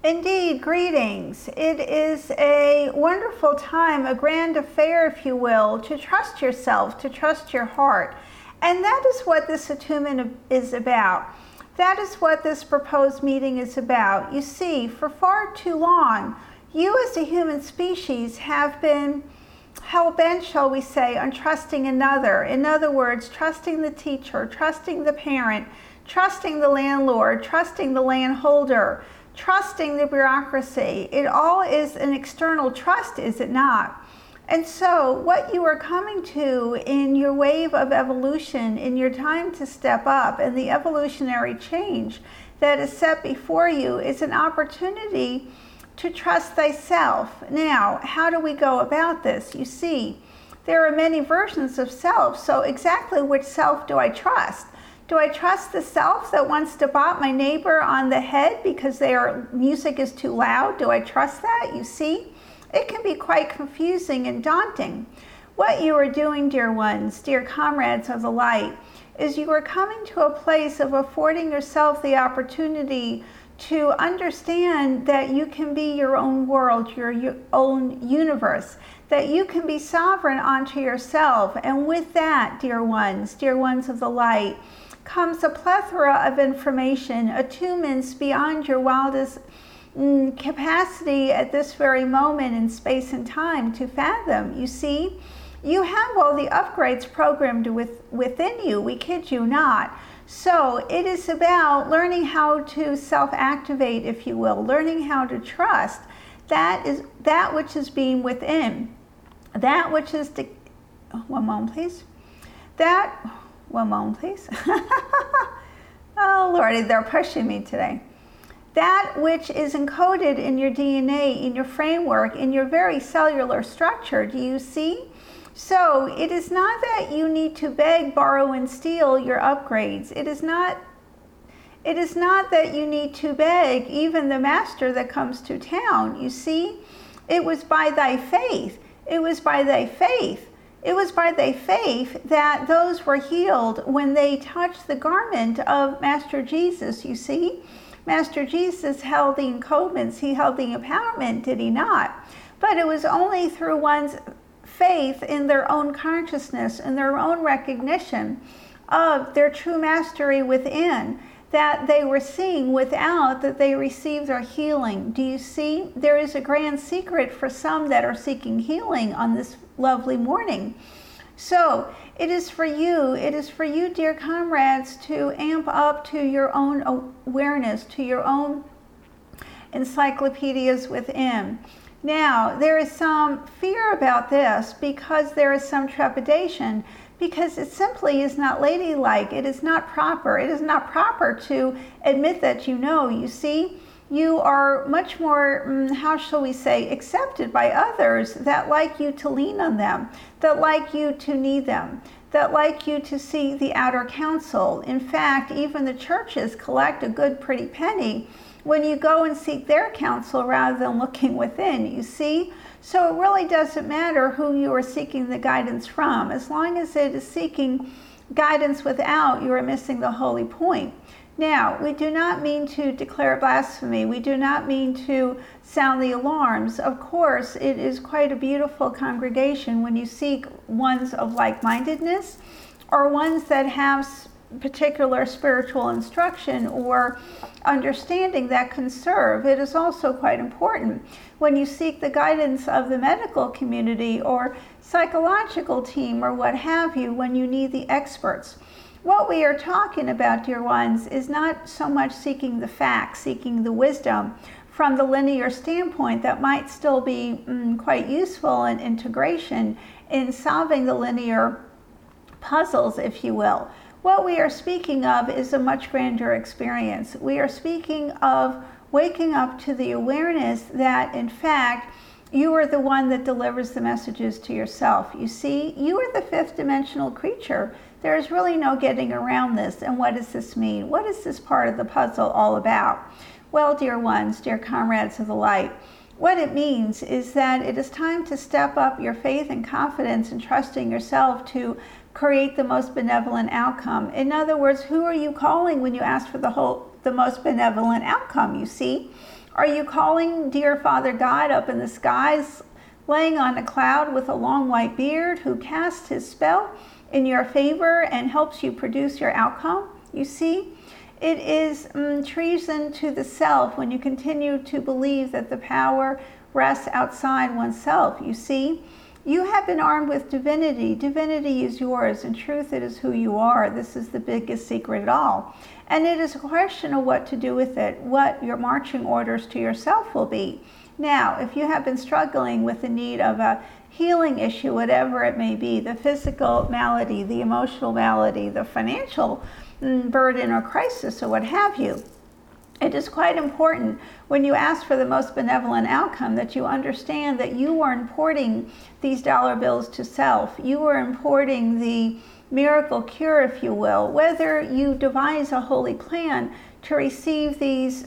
Indeed, greetings. It is a wonderful time, a grand affair, if you will, to trust yourself, to trust your heart. And that is what this attunement is about. That is what this proposed meeting is about. You see, for far too long, you as a human species have been hell-bent, shall we say, on trusting another. In other words, trusting the teacher, trusting the parent, trusting the landlord, trusting the landholder, trusting the bureaucracy. It all is an external trust, is it not? And so what you are coming to in your wave of evolution, in your time to step up, and the evolutionary change that is set before you is an opportunity to trust thyself. Now, how do we go about this? You see, there are many versions of self, so exactly which self do I trust? Do I trust the self that wants to bop my neighbor on the head because their music is too loud? Do I trust that? You see, it can be quite confusing and daunting. What you are doing, dear ones, dear comrades of the light, is you are coming to a place of affording yourself the opportunity to understand that you can be your own world, your own universe, that you can be sovereign onto yourself. And with that, dear ones of the light, comes a plethora of information, attunements beyond your wildest capacity at this very moment in space and time to fathom. You see, you have all the upgrades programmed within you, we kid you not. So it is about learning how to self-activate, if you will, learning how to trust that which is being within, that which is one moment please. One moment, please. Oh, Lordy, they're pushing me today. That which is encoded in your DNA, in your framework, in your very cellular structure, do you see? So it is not that you need to beg, borrow, and steal your upgrades. It is not that you need to beg even the master that comes to town. You see, it was by thy faith. It was by thy faith. It was by thy faith that those were healed when they touched the garment of Master Jesus, you see. Master Jesus held the encodements, he held the empowerment, did he not? But it was only through one's faith in their own consciousness, in their own recognition of their true mastery within, that they were seeing without, that they received their healing. Do you see? There is a grand secret for some that are seeking healing on this lovely morning. So it is for you, dear comrades, to amp up to your own awareness, to your own encyclopedias within. Now, there is some fear about this because there is some trepidation, because it simply is not ladylike. It is not proper. It is not proper to admit that you know. You see, you are much more, how shall we say, accepted by others that like you to lean on them, that like you to need them, that like you to see the outer counsel. In fact, even the churches collect a good pretty penny when you go and seek their counsel rather than looking within, you see? So it really doesn't matter who you are seeking the guidance from. As long as it is seeking guidance without, you are missing the holy point. Now, we do not mean to declare blasphemy. We do not mean to sound the alarms. Of course, it is quite a beautiful congregation when you seek ones of like-mindedness or ones that have particular spiritual instruction or understanding that can serve. It is also quite important when you seek the guidance of the medical community or psychological team or what have you, when you need the experts. What we are talking about, dear ones, is not so much seeking the facts, seeking the wisdom from the linear standpoint that might still be quite useful in integration in solving the linear puzzles, if you will. What we are speaking of is a much grander experience. We are speaking of waking up to the awareness that, in fact, you are the one that delivers the messages to yourself. You see, you are the fifth dimensional creature. There is really no getting around this. And what does this mean? What is this part of the puzzle all about? Well, dear ones, dear comrades of the light, what it means is that it is time to step up your faith and confidence in trusting yourself to create the most benevolent outcome. In other words, who are you calling when you ask for the most benevolent outcome, you see? Are you calling dear Father God up in the skies, laying on a cloud with a long white beard, who casts his spell in your favor and helps you produce your outcome? You see, it is treason to the self when you continue to believe that the power rests outside oneself. You see, you have been armed with divinity. Divinity is yours. In truth, it is who you are. This is the biggest secret at all. And it is a question of what to do with it, what your marching orders to yourself will be. Now, if you have been struggling with the need of a healing issue, whatever it may be, the physical malady, the emotional malady, the financial burden or crisis or what have you, it is quite important when you ask for the most benevolent outcome that you understand that you are importing these dollar bills to self. You are importing the miracle cure, if you will. Whether you devise a holy plan to receive these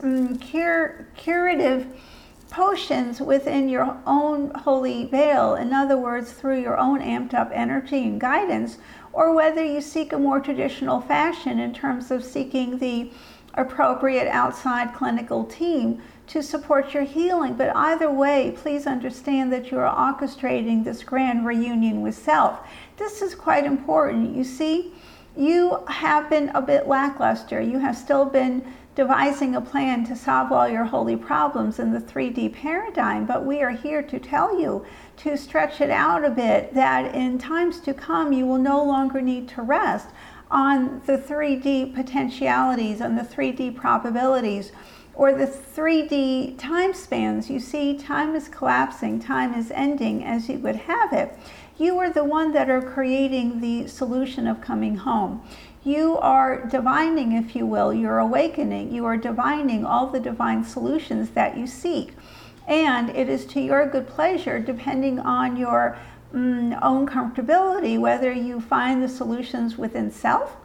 curative potions within your own holy veil, in other words, through your own amped up energy and guidance, or whether you seek a more traditional fashion in terms of seeking the appropriate outside clinical team to support your healing. But either way, please understand that you are orchestrating this grand reunion with self. This is quite important. You see, you have been a bit lackluster. You have still been devising a plan to solve all your holy problems in the 3D paradigm, but we are here to tell you to stretch it out a bit, that in times to come you will no longer need to rest on the 3D potentialities, on the 3D probabilities, or the 3D time spans. You see, time is collapsing, time is ending as you would have it. You are the one that are creating the solution of coming home. You are divining, if you will, you're awakening, you are divining all the divine solutions that you seek. And it is to your good pleasure, depending on your own comfortability, whether you find the solutions within self,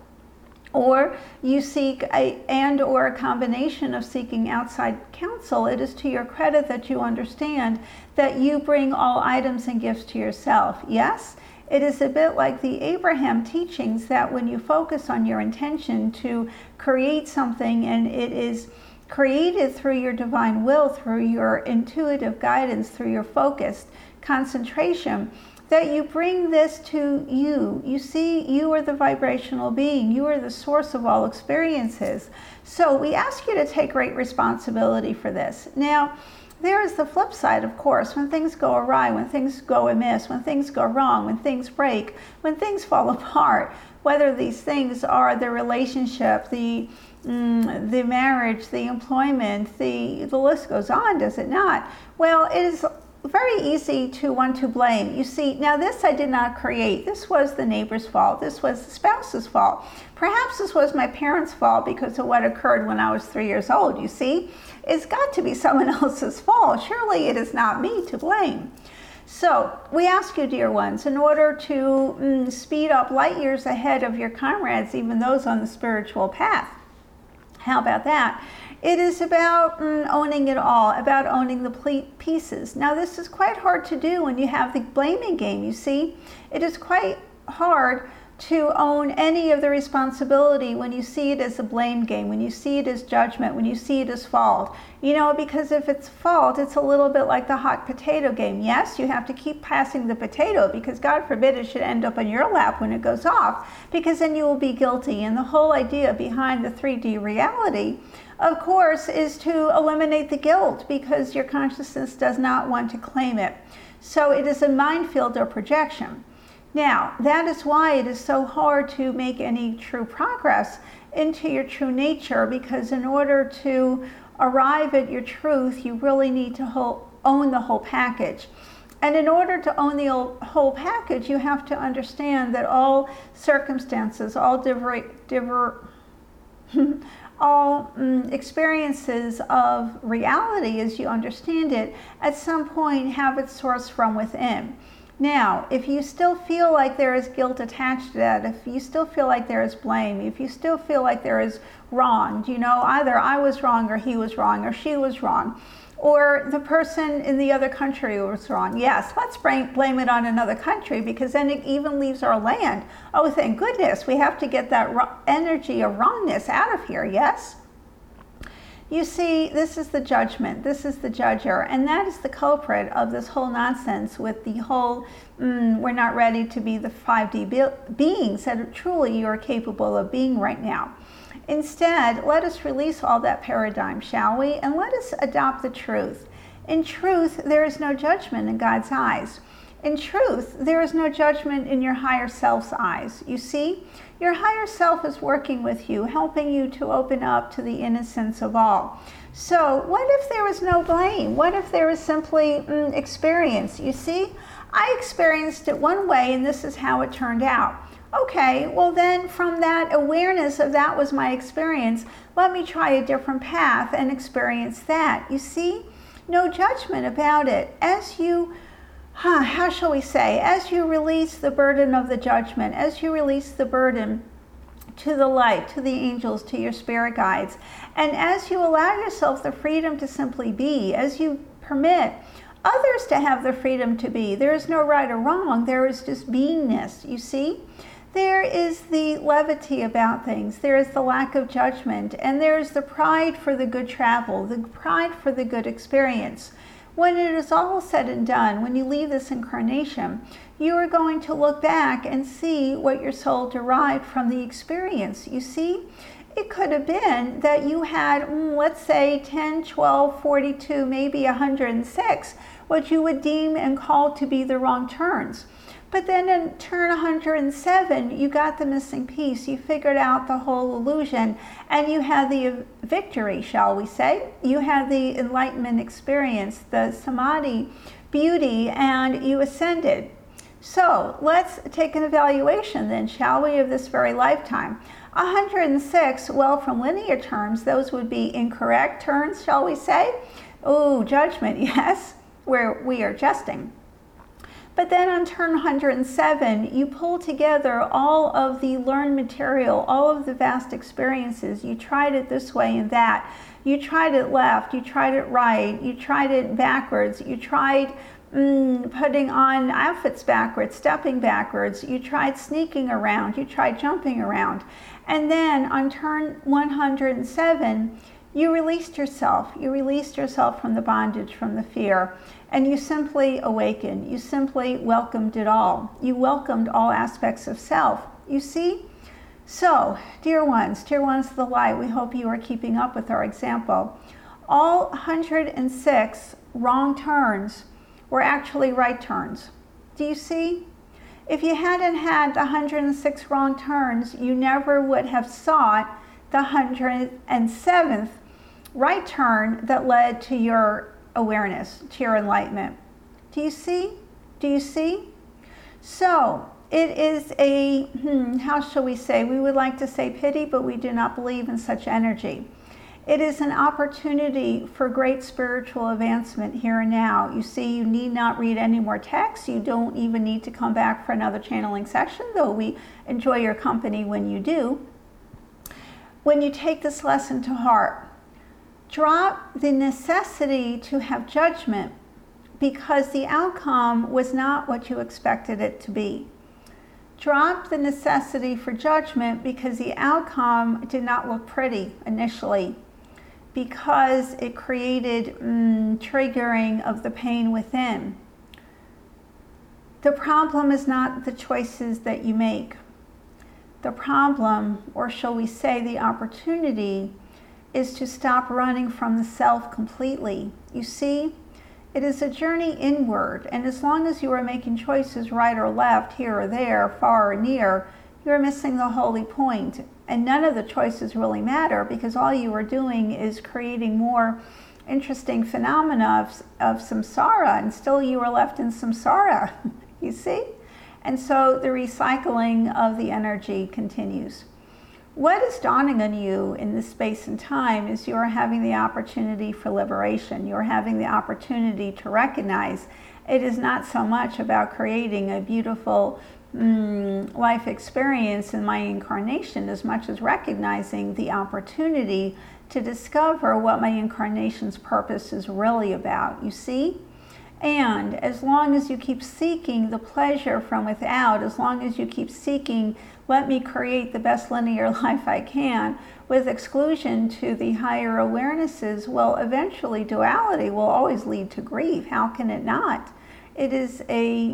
or you seek or a combination of seeking outside counsel. It is to your credit that you understand that you bring all items and gifts to yourself. Yes, it is a bit like the Abraham teachings, that when you focus on your intention to create something and it is created through your divine will, through your intuitive guidance, through your focused concentration, that you bring this to you. You see, you are the vibrational being. You are the source of all experiences. So we ask you to take great responsibility for this. Now, there is the flip side, of course, when things go awry, when things go amiss, when things go wrong, when things break, when things fall apart, whether these things are the relationship, the marriage, the employment, the list goes on, does it not? Well, it is very easy to want to blame. You see, now this I did not create. This was the neighbor's fault. This was the spouse's fault. Perhaps this was my parents' fault because of what occurred when I was 3 years old. You see, it's got to be someone else's fault. Surely it is not me to blame. So we ask you, dear ones, in order to speed up light years ahead of your comrades, even those on the spiritual path. How about that? It is about owning it all, about owning the pieces. Now, this is quite hard to do when you have the blaming game, you see. It is quite hard to own any of the responsibility when you see it as a blame game, when you see it as judgment, when you see it as fault. You know, because if it's fault, it's a little bit like the hot potato game. Yes, you have to keep passing the potato because God forbid it should end up on your lap when it goes off, because then you will be guilty. And the whole idea behind the 3D reality, of course, is to eliminate the guilt because your consciousness does not want to claim it. So it is a minefield or projection. Now, that is why it is so hard to make any true progress into your true nature, because in order to arrive at your truth, you really need to own the whole package. And in order to own the whole package, you have to understand that all circumstances, all experiences of reality as you understand it, at some point have its source from within. Now, if you still feel like there is guilt attached to that, if you still feel like there is blame, if you still feel like there is wrong, you know, either I was wrong or he was wrong or she was wrong, or the person in the other country was wrong. Yes, let's blame it on another country, because then it even leaves our land. Oh, thank goodness, we have to get that energy of wrongness out of here, yes? You see, this is the judgment, this is the judger, and that is the culprit of this whole nonsense with the whole, we're not ready to be the 5D beings that truly you are capable of being right now. Instead, let us release all that paradigm, shall we? And let us adopt the truth. In truth, there is no judgment in God's eyes. In truth, there is no judgment in your higher self's eyes. You see, your higher self is working with you, helping you to open up to the innocence of all. So what if there was no blame? What if there was simply experience? You see, I experienced it one way and this is how it turned out. Okay, well then from that awareness of that was my experience, let me try a different path and experience that. You see, no judgment about it. As you how shall we say, as you release the burden of the judgment, as you release the burden to the light, to the angels, to your spirit guides, and as you allow yourself the freedom to simply be, as you permit others to have the freedom to be, there is no right or wrong, there is just beingness, you see? There is the levity about things, there is the lack of judgment, and there is the pride for the good travel, the pride for the good experience. When it is all said and done, when you leave this incarnation, you are going to look back and see what your soul derived from the experience. You see, it could have been that you had, let's say, 10, 12, 42, maybe 106, what you would deem and call to be the wrong turns. But then in turn 107, you got the missing piece. You figured out the whole illusion and you had the victory, shall we say. You had the enlightenment experience, the samadhi beauty, and you ascended. So let's take an evaluation then, shall we, of this very lifetime. 106, well, from linear terms, those would be incorrect turns, shall we say? Oh, judgment, yes, where we are jesting. But then on turn 107, you pull together all of the learned material, all of the vast experiences. You tried it this way and that. You tried it left, you tried it right, you tried it backwards, you tried putting on outfits backwards, stepping backwards, you tried sneaking around, you tried jumping around. And then on turn 107, you released yourself. You released yourself from the bondage, from the fear, and you simply awakened. You simply welcomed it all. You welcomed all aspects of self. You see? So, dear ones of the light, we hope you are keeping up with our example. All 106 wrong turns were actually right turns. Do you see? If you hadn't had the 106 wrong turns, you never would have sought the 107th right turn that led to your awareness, to your enlightenment. Do you see? Do you see? So it is a, how shall we say, we would like to say pity, but we do not believe in such energy. It is an opportunity for great spiritual advancement here and now. You see, you need not read any more texts. You don't even need to come back for another channeling session, though we enjoy your company when you do. When you take this lesson to heart, drop the necessity to have judgment because the outcome was not what you expected it to be. Drop the necessity for judgment because the outcome did not look pretty initially, because it created triggering of the pain within. The problem is not the choices that you make. The problem, or shall we say the opportunity, is to stop running from the self completely. You see, it is a journey inward, and as long as you are making choices right or left, here or there, far or near, you are missing the holy point. And none of the choices really matter because all you are doing is creating more interesting phenomena of samsara, and still you are left in samsara, you see? And so the recycling of the energy continues. What is dawning on you in this space and time is you are having the opportunity for liberation. You are having the opportunity to recognize it is not so much about creating a beautiful life experience in my incarnation as much as recognizing the opportunity to discover what my incarnation's purpose is really about. You see? And as long as you keep seeking the pleasure from without, as long as you keep seeking let me create the best linear life I can with exclusion to the higher awarenesses, well, eventually duality will always lead to grief. How can it not? It is a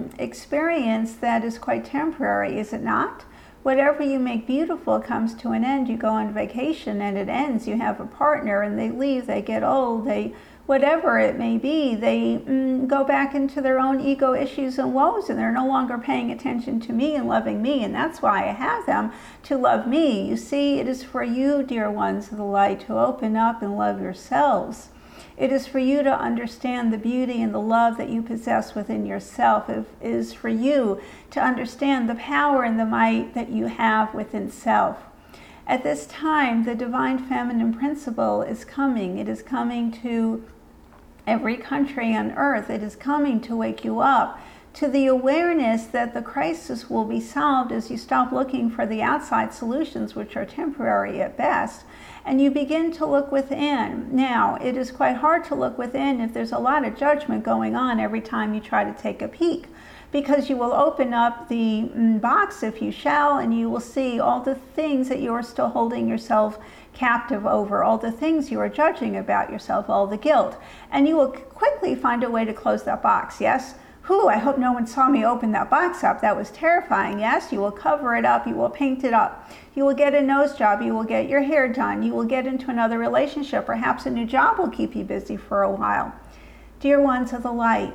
experience that is quite temporary, is it not? Whatever you make beautiful comes to an end. You go on vacation and it ends. You have a partner and they leave, they get old, whatever it may be, they go back into their own ego issues and woes, and they're no longer paying attention to me and loving me, and that's why I have them, to love me. You see, it is for you, dear ones of the light, to open up and love yourselves. It is for you to understand the beauty and the love that you possess within yourself. It is for you to understand the power and the might that you have within self. At this time, the divine feminine principle is coming. It is coming to every country on earth. It is coming to wake you up to the awareness that the crisis will be solved as you stop looking for the outside solutions, which are temporary at best, and you begin to look within. Now, it is quite hard to look within if there's a lot of judgment going on every time you try to take a peek, because you will open up the box, if you shall, and you will see all the things that you are still holding yourself captive over, all the things you are judging about yourself, all the guilt. And you will quickly find a way to close that box, yes? I hope no one saw me open that box up. That was terrifying, yes? You will cover it up, you will paint it up. You will get a nose job, you will get your hair done, you will get into another relationship. Perhaps a new job will keep you busy for a while. Dear ones of the light,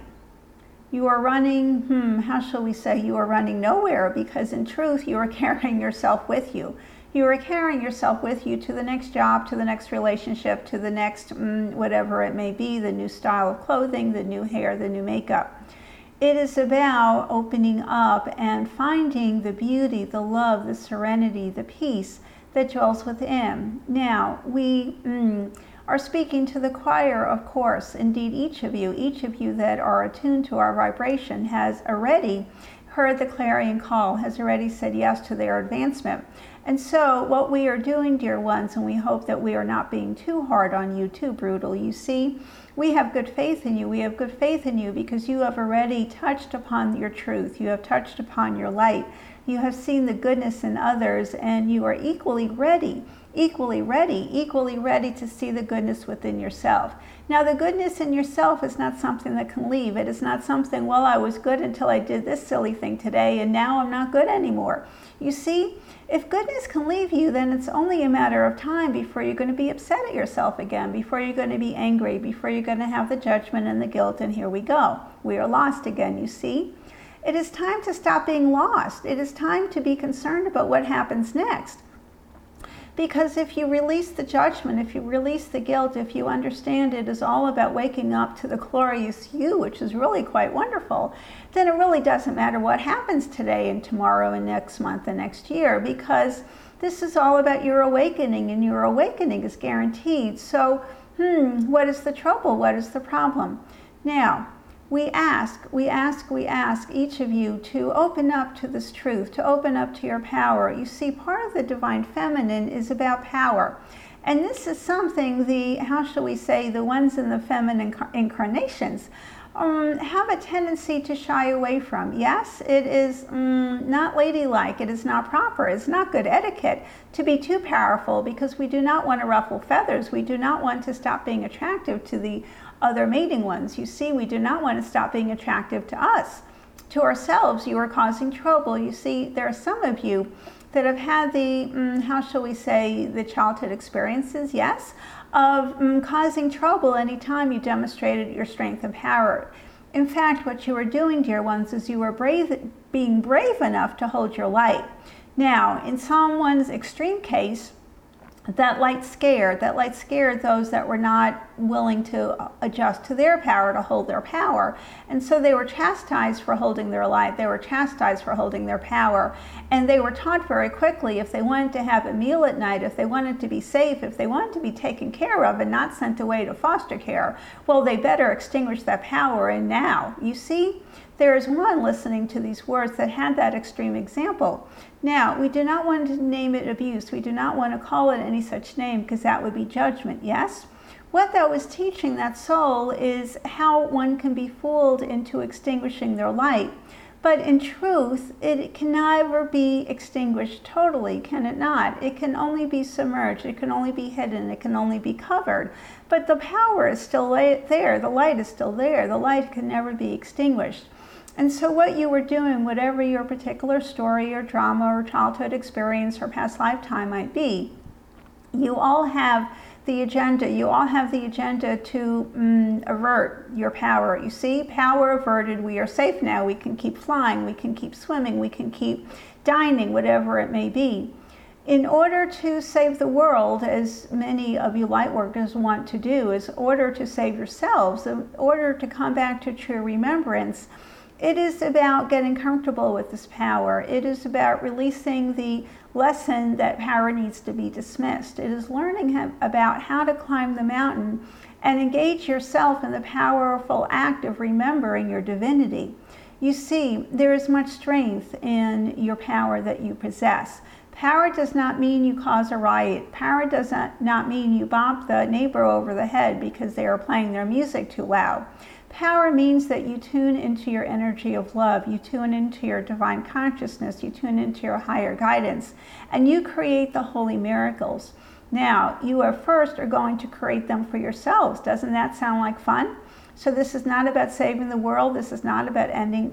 you are running, how shall we say, you are running nowhere, because in truth you are carrying yourself with you. You are carrying yourself with you to the next job, to the next relationship, to the next whatever it may be, the new style of clothing, the new hair, the new makeup. It is about opening up and finding the beauty, the love, the serenity, the peace that dwells within. Now, we are speaking to the choir, of course. Indeed, each of you that are attuned to our vibration has already heard the clarion call, has already said yes to their advancement. And so what we are doing, dear ones, and we hope that we are not being too hard on you, too brutal, you see, we have good faith in you. We have good faith in you because you have already touched upon your truth. You have touched upon your light. You have seen the goodness in others, and you are equally ready to see the goodness within yourself. Now, the goodness in yourself is not something that can leave. It is not something, well, I was good until I did this silly thing today, and now I'm not good anymore. You see, if goodness can leave you, then it's only a matter of time before you're going to be upset at yourself again, before you're going to be angry, before you're going to have the judgment and the guilt, and here we go. We are lost again, you see. It is time to stop being lost. It is time to be concerned about what happens next. Because if you release the judgment, if you release the guilt, if you understand it is all about waking up to the glorious you, which is really quite wonderful, then it really doesn't matter what happens today and tomorrow and next month and next year, because this is all about your awakening, and your awakening is guaranteed. So, what is the trouble? What is the problem? Now, we ask each of you to open up to this truth, to open up to your power. You see, part of the divine feminine is about power. And this is something the ones in the feminine incarnations have a tendency to shy away from. Yes, it is not ladylike, it is not proper, it's not good etiquette to be too powerful, because we do not want to ruffle feathers. We do not want to stop being attractive to the other mating ones. You see, we do not want to stop being attractive to us, to ourselves. You are causing trouble. You see, there are some of you that have had the, the childhood experiences, yes, of causing trouble anytime you demonstrated your strength and power. In fact, what you are doing, dear ones, is you are being brave enough to hold your light. Now, in someone's extreme case, that light scared those that were not willing to adjust to their power, to hold their power. And so they were chastised for holding their light. They were chastised for holding their power. And they were taught very quickly, if they wanted to have a meal at night, if they wanted to be safe, if they wanted to be taken care of and not sent away to foster care, well, they better extinguish that power. And now, you see, there is one listening to these words that had that extreme example. Now, we do not want to name it abuse. We do not want to call it any such name, because that would be judgment, yes? What that was teaching that soul is how one can be fooled into extinguishing their light But in truth, it can never be extinguished totally, can it not? It can only be submerged, it can only be hidden, it can only be covered. But the power is still there, the light is still there, the light can never be extinguished. And so what you were doing, whatever your particular story or drama or childhood experience or past lifetime might be, you all have the agenda. You all have the agenda to avert your power. You see, power averted, we are safe now. We can keep flying, we can keep swimming, we can keep dining, whatever it may be. In order to save the world, as many of you light workers want to do, in order to save yourselves, in order to come back to true remembrance, it is about getting comfortable with this power. It is about releasing the lesson that power needs to be dismissed. It is learning about how to climb the mountain and engage yourself in the powerful act of remembering your divinity. You see, there is much strength in your power that you possess. Power does not mean you cause a riot. Power does not mean you bop the neighbor over the head because they are playing their music too loud. Power means that you tune into your energy of love, you tune into your divine consciousness, you tune into your higher guidance, and you create the holy miracles. Now, you are going to create them for yourselves. Doesn't that sound like fun? So this is not about saving the world. This is not about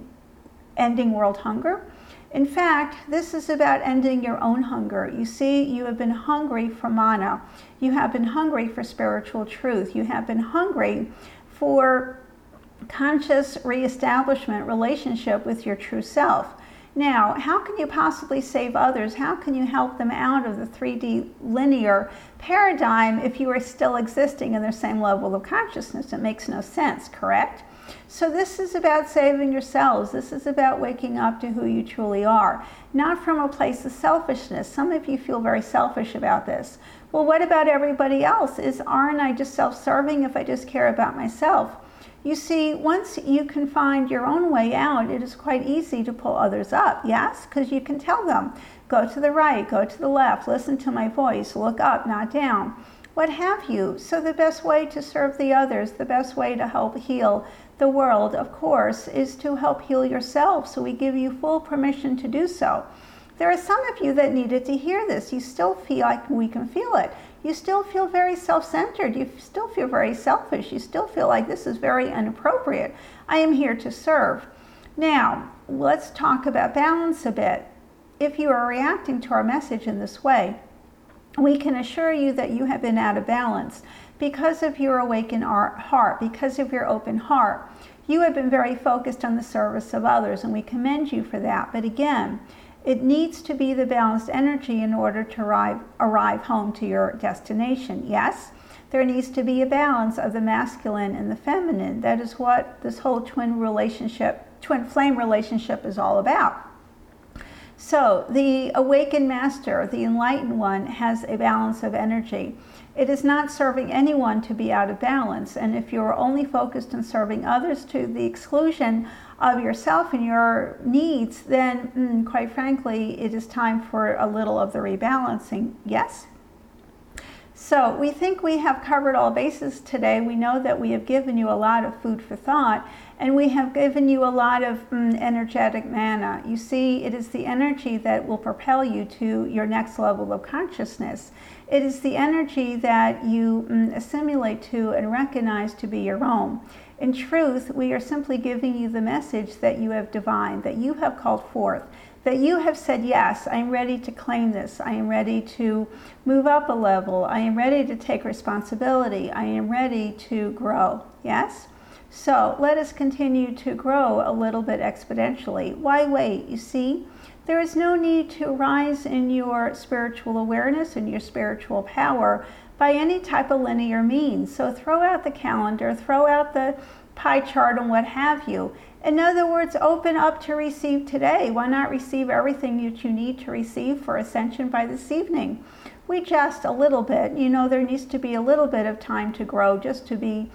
ending world hunger. In fact, this is about ending your own hunger. You see, you have been hungry for mana. You have been hungry for spiritual truth. You have been hungry for conscious reestablishment relationship with your true self. Now, how can you possibly save others? How can you help them out of the 3D linear paradigm if you are still existing in their same level of consciousness? It makes no sense, correct? So this is about saving yourselves. This is about waking up to who you truly are, not from a place of selfishness. Some of you feel very selfish about this. Well, what about everybody else? Aren't I just self-serving if I just care about myself? You see, once you can find your own way out, it is quite easy to pull others up, yes? Because you can tell them, go to the right, go to the left, listen to my voice, look up, not down, what have you. So the best way to serve the others, the best way to help heal the world, of course, is to help heal yourself. So we give you full permission to do so. There are some of you that needed to hear this. You still feel like we can feel it. You still feel very self-centered. You still feel very selfish. You still feel like this is very inappropriate. I am here to serve. Now, let's talk about balance a bit. If you are reacting to our message in this way, we can assure you that you have been out of balance because of your awakened heart, because of your open heart. You have been very focused on the service of others, and we commend you for that. But again, it needs to be the balanced energy in order to arrive home to your destination. Yes, there needs to be a balance of the masculine and the feminine. That is what this whole twin flame relationship is all about. So the awakened master, the enlightened one, has a balance of energy. It is not serving anyone to be out of balance. And if you're only focused on serving others to the exclusion of yourself and your needs, then quite frankly, it is time for a little of the rebalancing. Yes? So we think we have covered all bases today. We know that we have given you a lot of food for thought, and we have given you a lot of energetic mana. You see, it is the energy that will propel you to your next level of consciousness. It is the energy that you assimilate to and recognize to be your own. In truth, we are simply giving you the message that you have divined, that you have called forth, that you have said, yes, I am ready to claim this. I am ready to move up a level. I am ready to take responsibility. I am ready to grow. Yes? So let us continue to grow a little bit exponentially. Why wait? You see, there is no need to rise in your spiritual awareness and your spiritual power by any type of linear means. So throw out the calendar, throw out the pie chart and what have you. In other words, open up to receive today. Why not receive everything that you need to receive for ascension by this evening? We just a little bit. You know, there needs to be a little bit of time to grow, just to be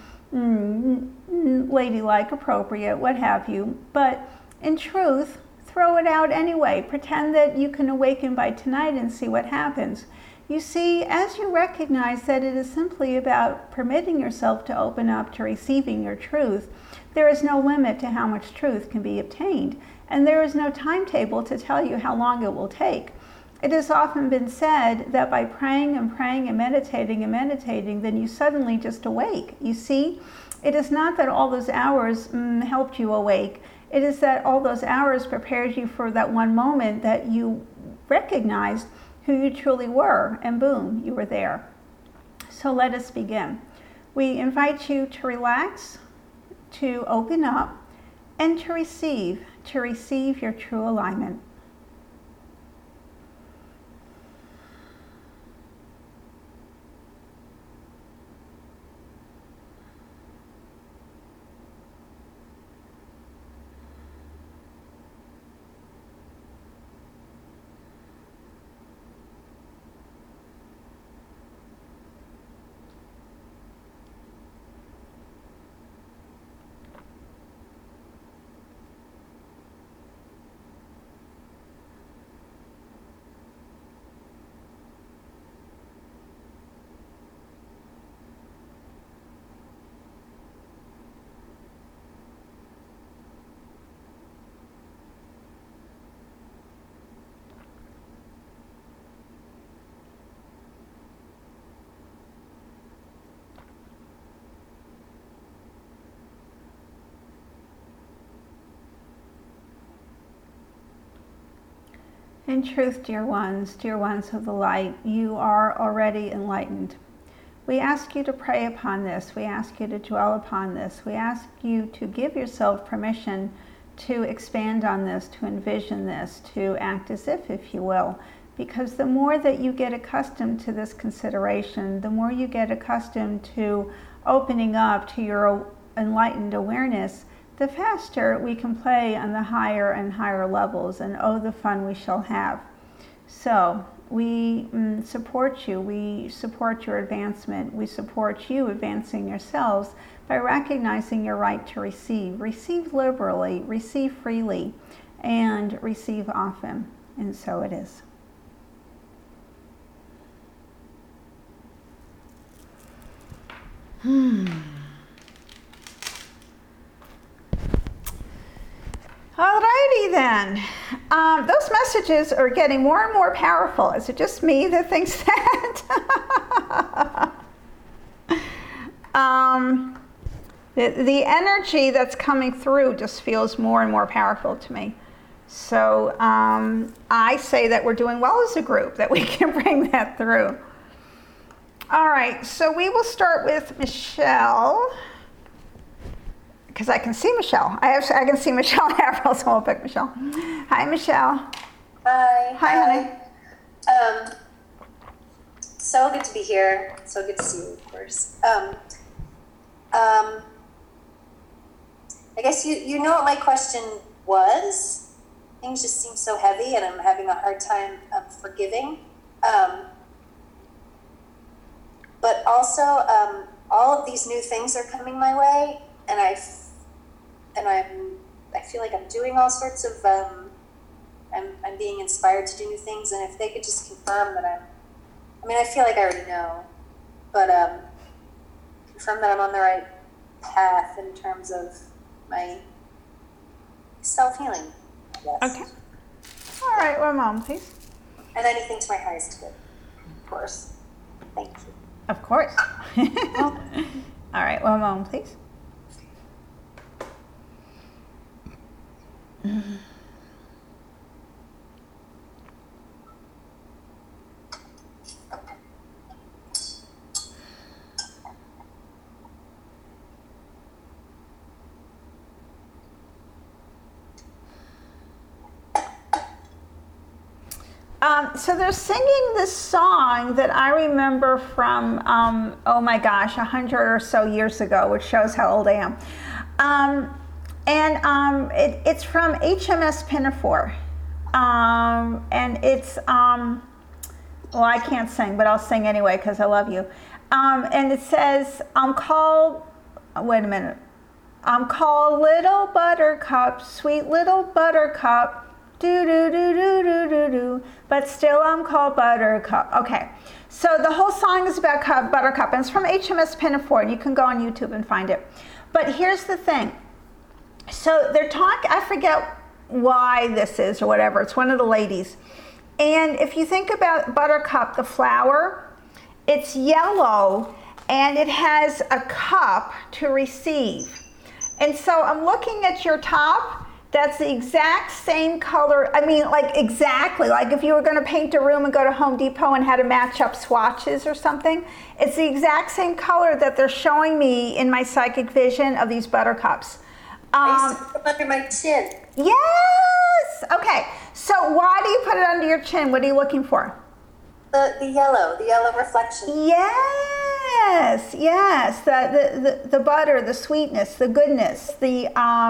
ladylike, appropriate, what have you. But in truth, throw it out anyway. Pretend that you can awaken by tonight and see what happens. You see, as you recognize that it is simply about permitting yourself to open up to receiving your truth, there is no limit to how much truth can be obtained. And there is no timetable to tell you how long it will take. It has often been said that by praying and praying and meditating, then you suddenly just awake. You see, it is not that all those hours helped you awake. It is that all those hours prepared you for that one moment that you recognized who you truly were, and boom, you were there. So let us begin. We invite you to relax, to open up, and to receive your true alignment. In truth, dear ones of the light, you are already enlightened. We ask you to pray upon this. We ask you to dwell upon this. We ask you to give yourself permission to expand on this, to envision this, to act as if you will. Because the more that you get accustomed to this consideration, the more you get accustomed to opening up to your enlightened awareness, the faster we can play on the higher and higher levels, and oh, the fun we shall have. So we support you. We support your advancement. We support you advancing yourselves by recognizing your right to receive. Receive liberally, receive freely, and receive often. And so it is. Alrighty then. Those messages are getting more and more powerful. Is it just me that thinks that? The energy that's coming through just feels more and more powerful to me. So I say that we're doing well as a group, that we can bring that through. All right, so we will start with Michelle. Because I can see Michelle. I can see Michelle Haverhill, so I'll pick Michelle. Hi, Michelle. Hi. Hi, honey. So good to be here. So good to see you, of course. I guess you know what my question was. Things just seem so heavy, and I'm having a hard time forgiving. But also, all of these new things are coming my way, and I feel like I'm doing all sorts of, I'm being inspired to do new things, and if they could just confirm that I feel like I already know, but confirm that I'm on the right path in terms of my self-healing, I guess. Okay. All right, one moment, please. And anything to my highest good, of course. Thank you. Of course. All right, one moment, please. So they're singing this song that I remember from, oh my gosh, 100 or so years ago, which shows how old I am. It's from HMS Pinafore. And it's, well, I can't sing, but I'll sing anyway because I love you. And it says, wait a minute. I'm called Little Buttercup, sweet little Buttercup, do, but still I'm called Buttercup. Okay, so the whole song is about Buttercup, and it's from HMS Pinafore, and you can go on YouTube and find it. But here's the thing. So they're talking, I forget why this is or whatever. It's one of the ladies. And if you think about buttercup, the flower, it's yellow and it has a cup to receive. And so I'm looking at your top. That's the exact same color. I mean, like exactly, like if you were going to paint a room and go to Home Depot and had to match up swatches or something, it's the exact same color that they're showing me in my psychic vision of these buttercups. I used to put them under my chin. Yes! Okay, so why do you put it under your chin? What are you looking for? The yellow reflection. Yes, yes, the butter, the sweetness, the goodness, the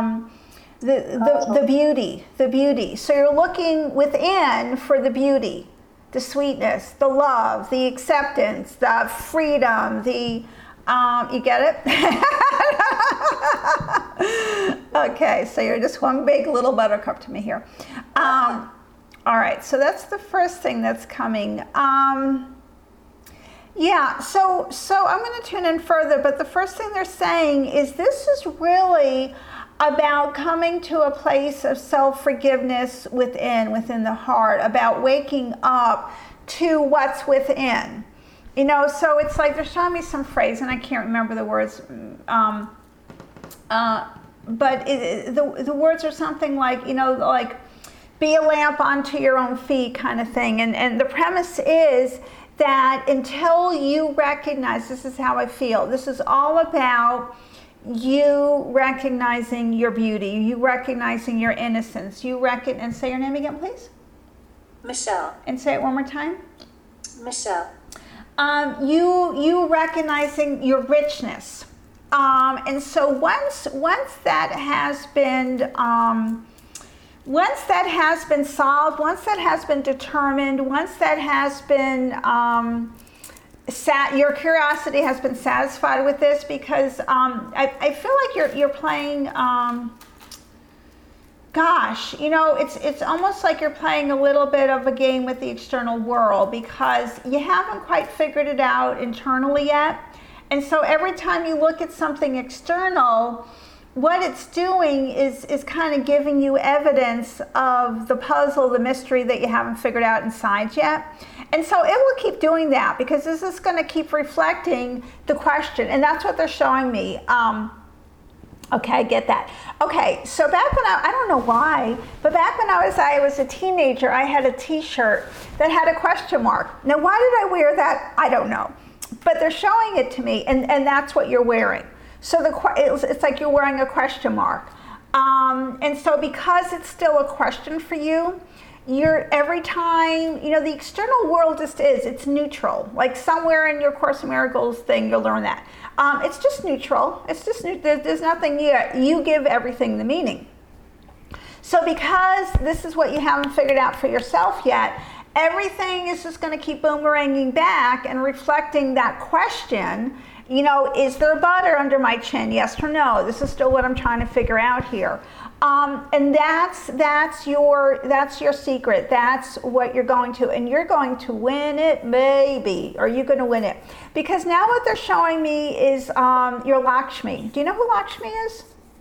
beauty. So you're looking within for the beauty, the sweetness, the love, the acceptance, the freedom, the you get it? Okay, so you're just one big little buttercup to me here. All right, so that's the first thing that's coming. Yeah, so I'm going to tune in further, but the first thing they're saying is this is really about coming to a place of self-forgiveness within the heart, about waking up to what's within. You know, so it's like they're showing me some phrase, and I can't remember the words, but the words are something like, you know, like be a lamp unto your own feet kind of thing. And the premise is that until you recognize, this is how I feel, this is all about you recognizing your beauty, you recognizing your innocence, and say your name again, please. Michelle. And say it one more time. Michelle. You recognizing your richness. And so once that has been solved, once that has been determined, once that has been your curiosity has been satisfied with this, because I feel like you're playing. Gosh, you know, it's almost like you're playing a little bit of a game with the external world, because you haven't quite figured it out internally yet. And so every time you look at something external, what it's doing is kind of giving you evidence of the puzzle, the mystery that you haven't figured out inside yet. And so it will keep doing that, because this is going to keep reflecting the question. And that's what they're showing me. Okay, I get that. Okay, so back when I don't know why, but back when I was a teenager, I had a t-shirt that had a question mark. Now, why did I wear that? I don't know. But they're showing it to me, and that's what you're wearing. So it's like you're wearing a question mark. And so because it's still a question for you, every time, you know, the external world just it's neutral. Like somewhere in your Course in Miracles thing, you'll learn that. It's just neutral. It's just there's nothing yet. You give everything the meaning. So because this is what you haven't figured out for yourself yet, everything is just going to keep boomeranging back and reflecting that question. You know, is there butter under my chin? Yes or no? This is still what I'm trying to figure out here. And that's your secret. That's what you're going to, and you're going to win it, maybe. Are you going to win it? Because now what they're showing me is your Lakshmi. Do you know who Lakshmi is?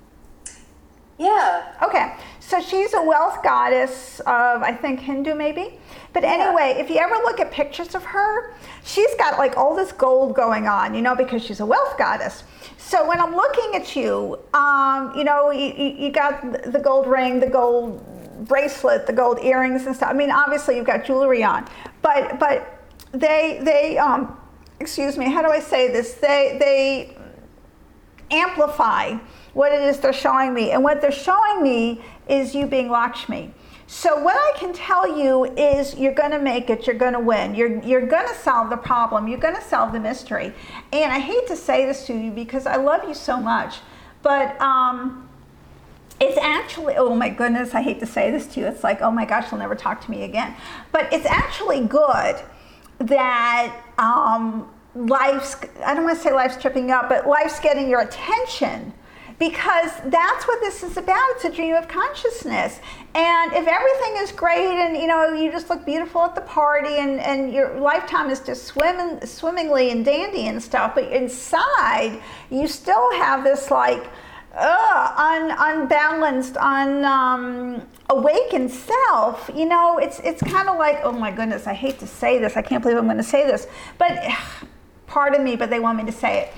Yeah. Okay, so she's a wealth goddess of, I think, Hindu maybe. But anyway, if you ever look at pictures of her, she's got like all this gold going on, you know, because she's a wealth goddess. So when I'm looking at you, you know, you got the gold ring, the gold bracelet, the gold earrings and stuff. I mean, obviously you've got jewelry on, but they excuse me, how do I say this? They amplify what it is they're showing me. And what they're showing me is you being Lakshmi. So what I can tell you is you're going to make it, you're going to win, you're going to solve the problem, you're going to solve the mystery. And I hate to say this to you because I love you so much, but it's actually, oh my goodness, I hate to say this to you. It's like, oh my gosh, you'll never talk to me again. But it's actually good that life's, I don't want to say life's tripping up, but life's getting your attention. Because that's what this is about. It's a dream of consciousness. And if everything is great and, you know, you just look beautiful at the party and your lifetime is just swimmingly and dandy and stuff, but inside you still have this like unbalanced, awakened self, it's kind of like, oh my goodness, I hate to say this, I can't believe I'm going to say this, but pardon me, but they want me to say it.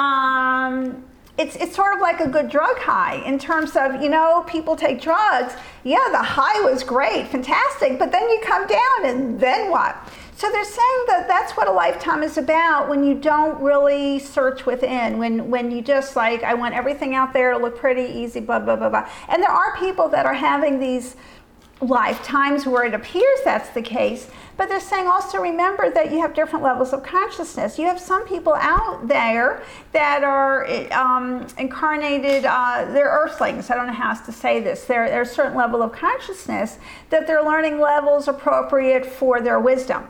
It's sort of like a good drug high in terms of, people take drugs. Yeah, the high was great, fantastic, but then you come down and then what? So they're saying that that's what a lifetime is about when you don't really search within, when you just like, I want everything out there to look pretty, easy, blah, blah, blah, blah. And there are people that are having these lifetimes where it appears that's the case, but they're saying also remember that you have different levels of consciousness. You have some people out there that are incarnated, they're earthlings, I don't know how else to say this. They're a certain level of consciousness that they're learning levels appropriate for their wisdom.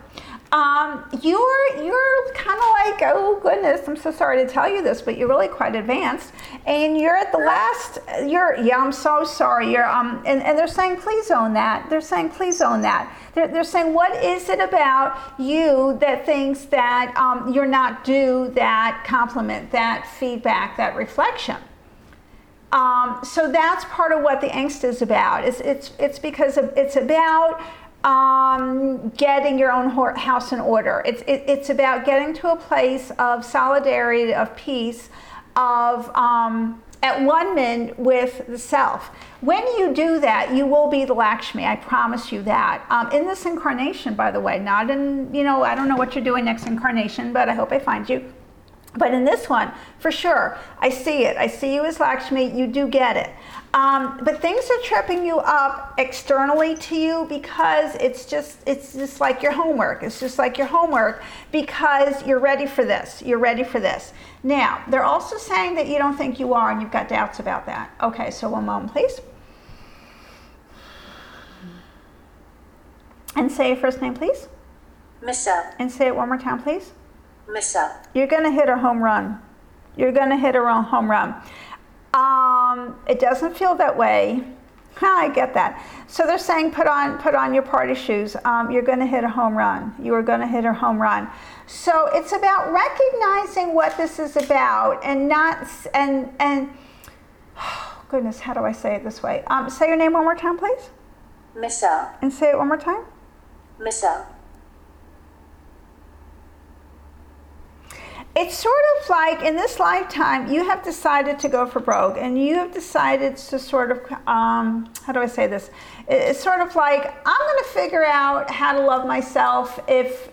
You're kind of like, oh goodness, I'm so sorry to tell you this, but you're really quite advanced, and you're at the last. I'm so sorry. And they're saying, please own that. They're saying, please own that. They're saying, what is it about you that thinks that you're not due that compliment, that feedback, that reflection? So that's part of what the angst is about. It's because it's about getting your own house in order. It's about getting to a place of solidarity, of peace, of at one with the self. When you do that, you will be the Lakshmi. I promise you that. In this incarnation, by the way, not in, I don't know what you're doing next incarnation, but I hope I find you. But in this one, for sure, I see it. I see you as Lakshmi. You do get it. But things are tripping you up externally to you because it's just like your homework. It's just like your homework because you're ready for this. You're ready for this. Now, they're also saying that you don't think you are and you've got doubts about that. Okay, so one moment, please. And say your first name, please. Michelle. And say it one more time, please. Michelle. You're going to hit a home run. You're going to hit a home run. It doesn't feel that way. I get that. So they're saying put on your party shoes. You're going to hit a home run. You are going to hit a home run. So it's about recognizing what this is about and not oh goodness, how do I say it this way? Say your name one more time, please. Michelle. And say it one more time. Michelle. It's sort of like in this lifetime, you have decided to go for broke, and you have decided to sort of, how do I say this? It's sort of like, I'm going to figure out how to love myself if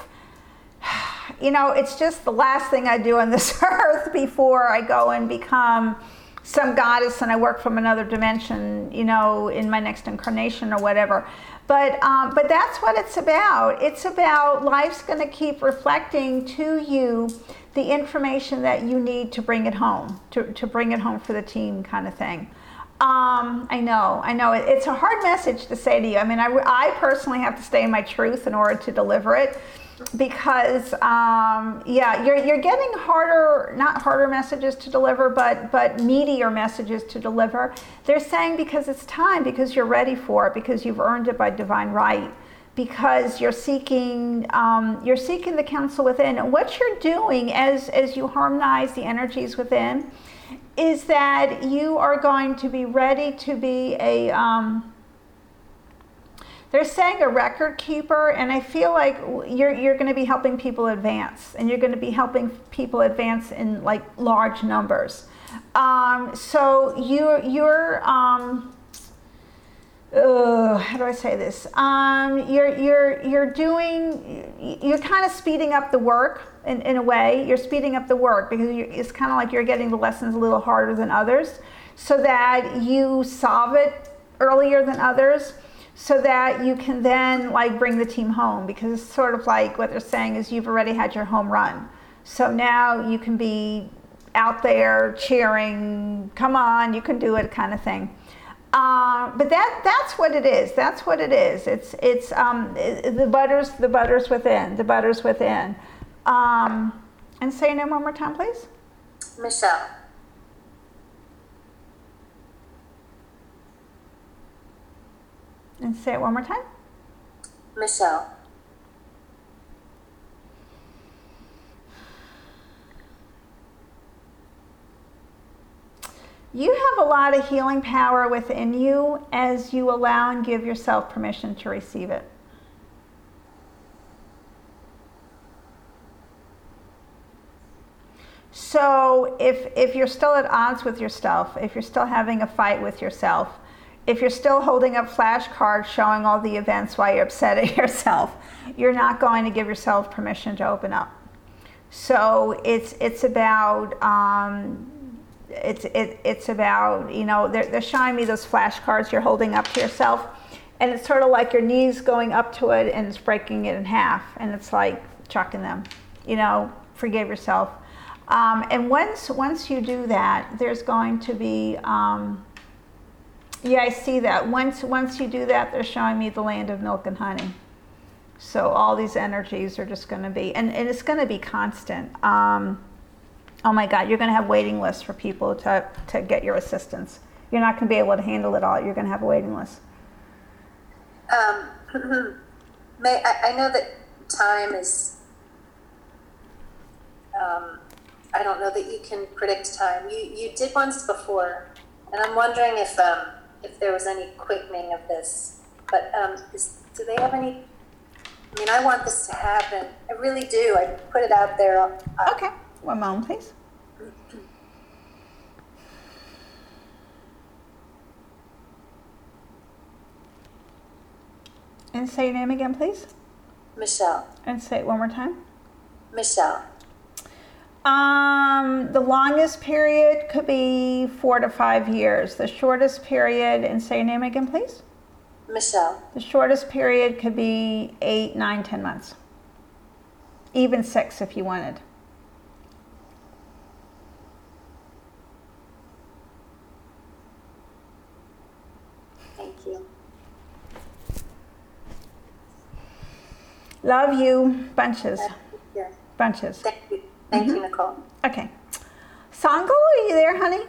it's just the last thing I do on this earth before I go and become some goddess and I work from another dimension, in my next incarnation or whatever. But that's what it's about. It's about life's going to keep reflecting to you the information that you need to bring it home, to bring it home for the team kind of thing. I know. It's a hard message to say to you. I mean, I personally have to stay in my truth in order to deliver it because, you're getting not harder messages to deliver, but meatier messages to deliver. They're saying because it's time, because you're ready for it, because you've earned it by divine right, because you're seeking the counsel within. And what you're doing as you harmonize the energies within is that you are going to be ready to be they're saying a record keeper, and I feel like you're going to be helping people advance, and you're going to be helping people advance in like large numbers. So you're how do I say this? You're kind of speeding up the work in a way. You're speeding up the work because it's kind of like you're getting the lessons a little harder than others, so that you solve it earlier than others, so that you can then like bring the team home, because it's sort of like what they're saying is you've already had your home run. So now you can be out there cheering, come on, you can do it kind of thing. But that's what it is. That's what it is. It's the butters within, the butters within. And say your name one more time, please. Michelle. And say it one more time. Michelle. You have a lot of healing power within you as you allow and give yourself permission to receive it. So if you're still at odds with yourself, if you're still having a fight with yourself, if you're still holding up flashcards showing all the events why you're upset at yourself, you're not going to give yourself permission to open up. So it's about it's about, you know, they're showing me those flashcards you're holding up to yourself, and it's sort of like your knees going up to it and it's breaking it in half, and it's like chucking them, you know, forgive yourself. And once you do that, there's going to be, yeah, I see that. Once you do that, they're showing me the land of milk and honey. So all these energies are just going to be, and it's going to be constant. Oh my God, you're going to have waiting lists for people to get your assistance. You're not going to be able to handle it all. You're going to have a waiting list. I know that time is, I don't know that you can predict time. You did once before, and I'm wondering if there was any quickening of this. But do they have any? I mean, I want this to happen. I really do. I put it out there. Okay, one moment, please. And say your name again, please. Michelle. And say it one more time. Michelle. The longest period could be 4 to 5 years. The shortest period, and say your name again, please. Michelle. The shortest period could be 8, 9, 10 months. Even 6 if you wanted. Thank you. Love you. Bunches. Yeah. Bunches. Thank you. Thank you, Nicole. Okay. Sangal, are you there, honey?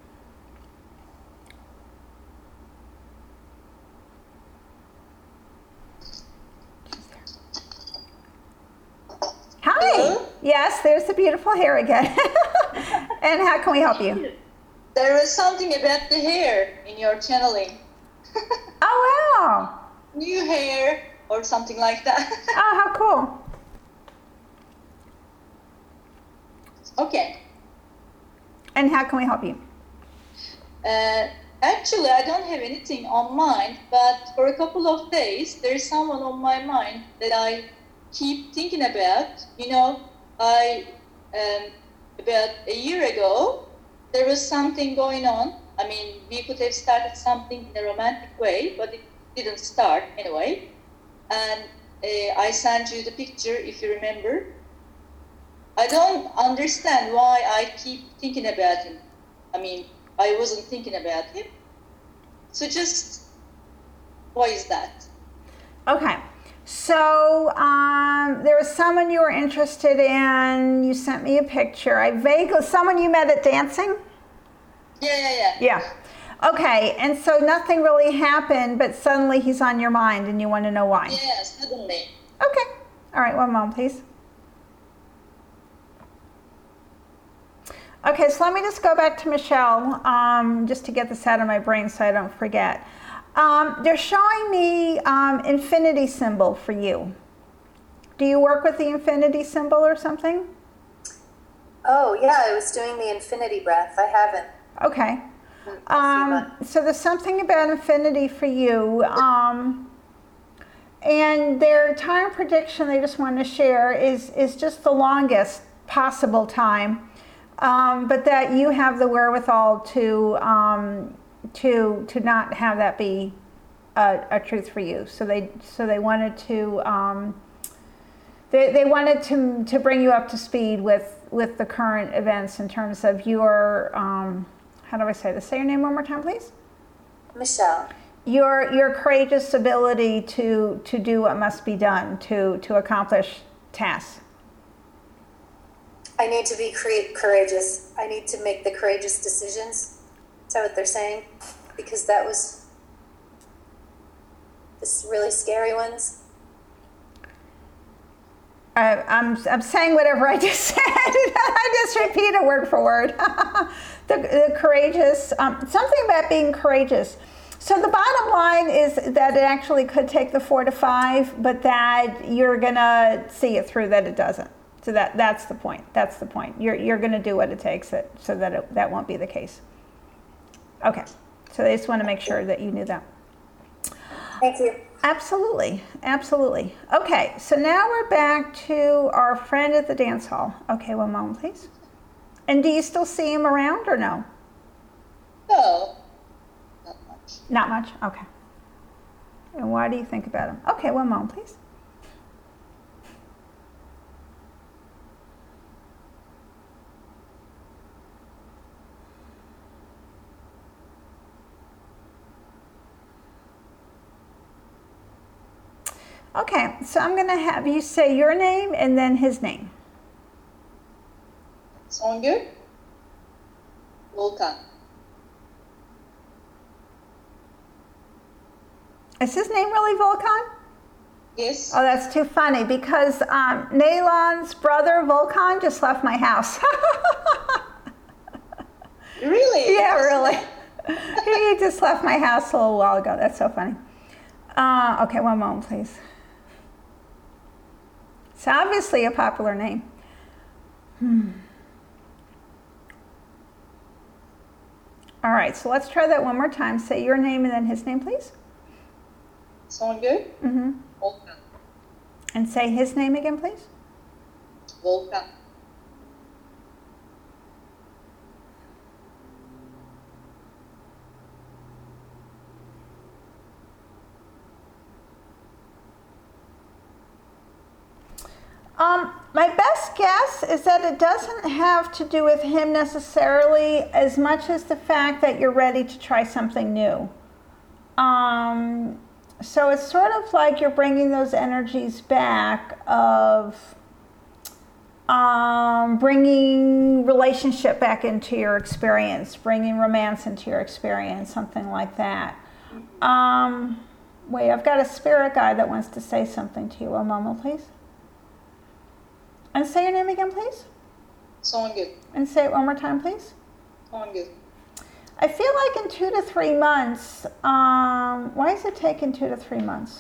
Hi. Hello? Yes, there's the beautiful hair again. And how can we help you? There was something about the hair in your channeling. Oh, wow. New hair or something like that. Oh, how cool. Okay. And how can we help you? Actually, I don't have anything on mind, but for a couple of days, there's someone on my mind that I keep thinking about. You know, about a year ago, there was something going on. I mean, we could have started something in a romantic way, but it didn't start anyway. And I sent you the picture, if you remember. I don't understand why I keep thinking about him. I mean, I wasn't thinking about him. So just, why is that? Okay. So there was someone you were interested in. You sent me a picture. Someone you met at dancing? Yeah. Yeah. Okay. And so nothing really happened, but suddenly he's on your mind and you want to know why. Yeah, suddenly. Okay. All right. One moment, please. Okay, so let me just go back to Michelle, just to get this out of my brain so I don't forget. They're showing me infinity symbol for you. Do you work with the infinity symbol or something? Oh, yeah, I was doing the infinity breath. I haven't. Okay. So there's something about infinity for you. And their time prediction they just want to share is just the longest possible time. But that you have the wherewithal to not have that be a truth for you. So they wanted to they wanted to bring you up to speed with the current events in terms of your how do I say this? Say your name one more time, please. Michelle. Your courageous ability to do what must be done to accomplish tasks. I need to be courageous. I need to make the courageous decisions. Is that what they're saying? Because that was this really scary ones. I'm saying whatever I just said. I just repeat it word for word. The courageous, something about being courageous. So the bottom line is that it actually could take the 4 to 5, but that you're gonna see it through that it doesn't. So that's the point. That's the point. You're gonna do what it takes so that that won't be the case. Okay. So I just want to make sure that you knew that. Thank you. Absolutely, absolutely. Okay, so now we're back to our friend at the dance hall. Okay, one moment, please. And do you still see him around or no? No, not much. Not much? Okay. And why do you think about him? Okay, one moment, please. Okay, so I'm going to have you say your name and then his name. Songül, Volkan. Is his name really Volkan? Yes. Oh, that's too funny because Naylon's brother Volkan just left my house. Really? Yeah, really. He just left my house a little while ago. That's so funny. Okay, one moment, please. It's obviously a popular name. All right, so let's try that one more time. Say your name and then his name, please. Songül, Mm-hmm. Volkan. And say his name again, please. Volkan. My best guess is that it doesn't have to do with him necessarily as much as the fact that you're ready to try something new. So it's sort of like you're bringing those energies back of bringing relationship back into your experience, bringing romance into your experience, something like that. Wait, I've got a spirit guide that wants to say something to you. One moment, please. And say your name again, please. Songül, And say it one more time, please. Songül. I feel like in 2 to 3 months, why is it taking 2 to 3 months?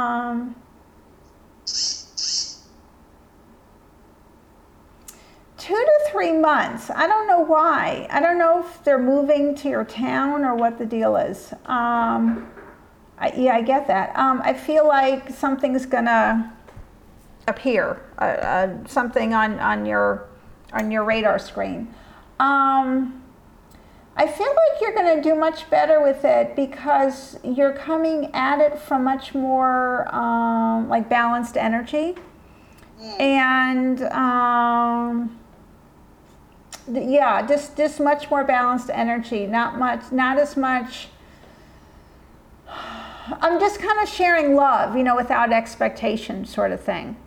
2 to 3 months. I don't know why. I don't know if they're moving to your town or what the deal is. Yeah, I get that. I feel like something's gonna appear, something on your radar screen. I feel like you're going to do much better with it because you're coming at it from much more like balanced energy. And yeah, just much more balanced energy. Not as much. I'm just kind of sharing love, without expectation, sort of thing.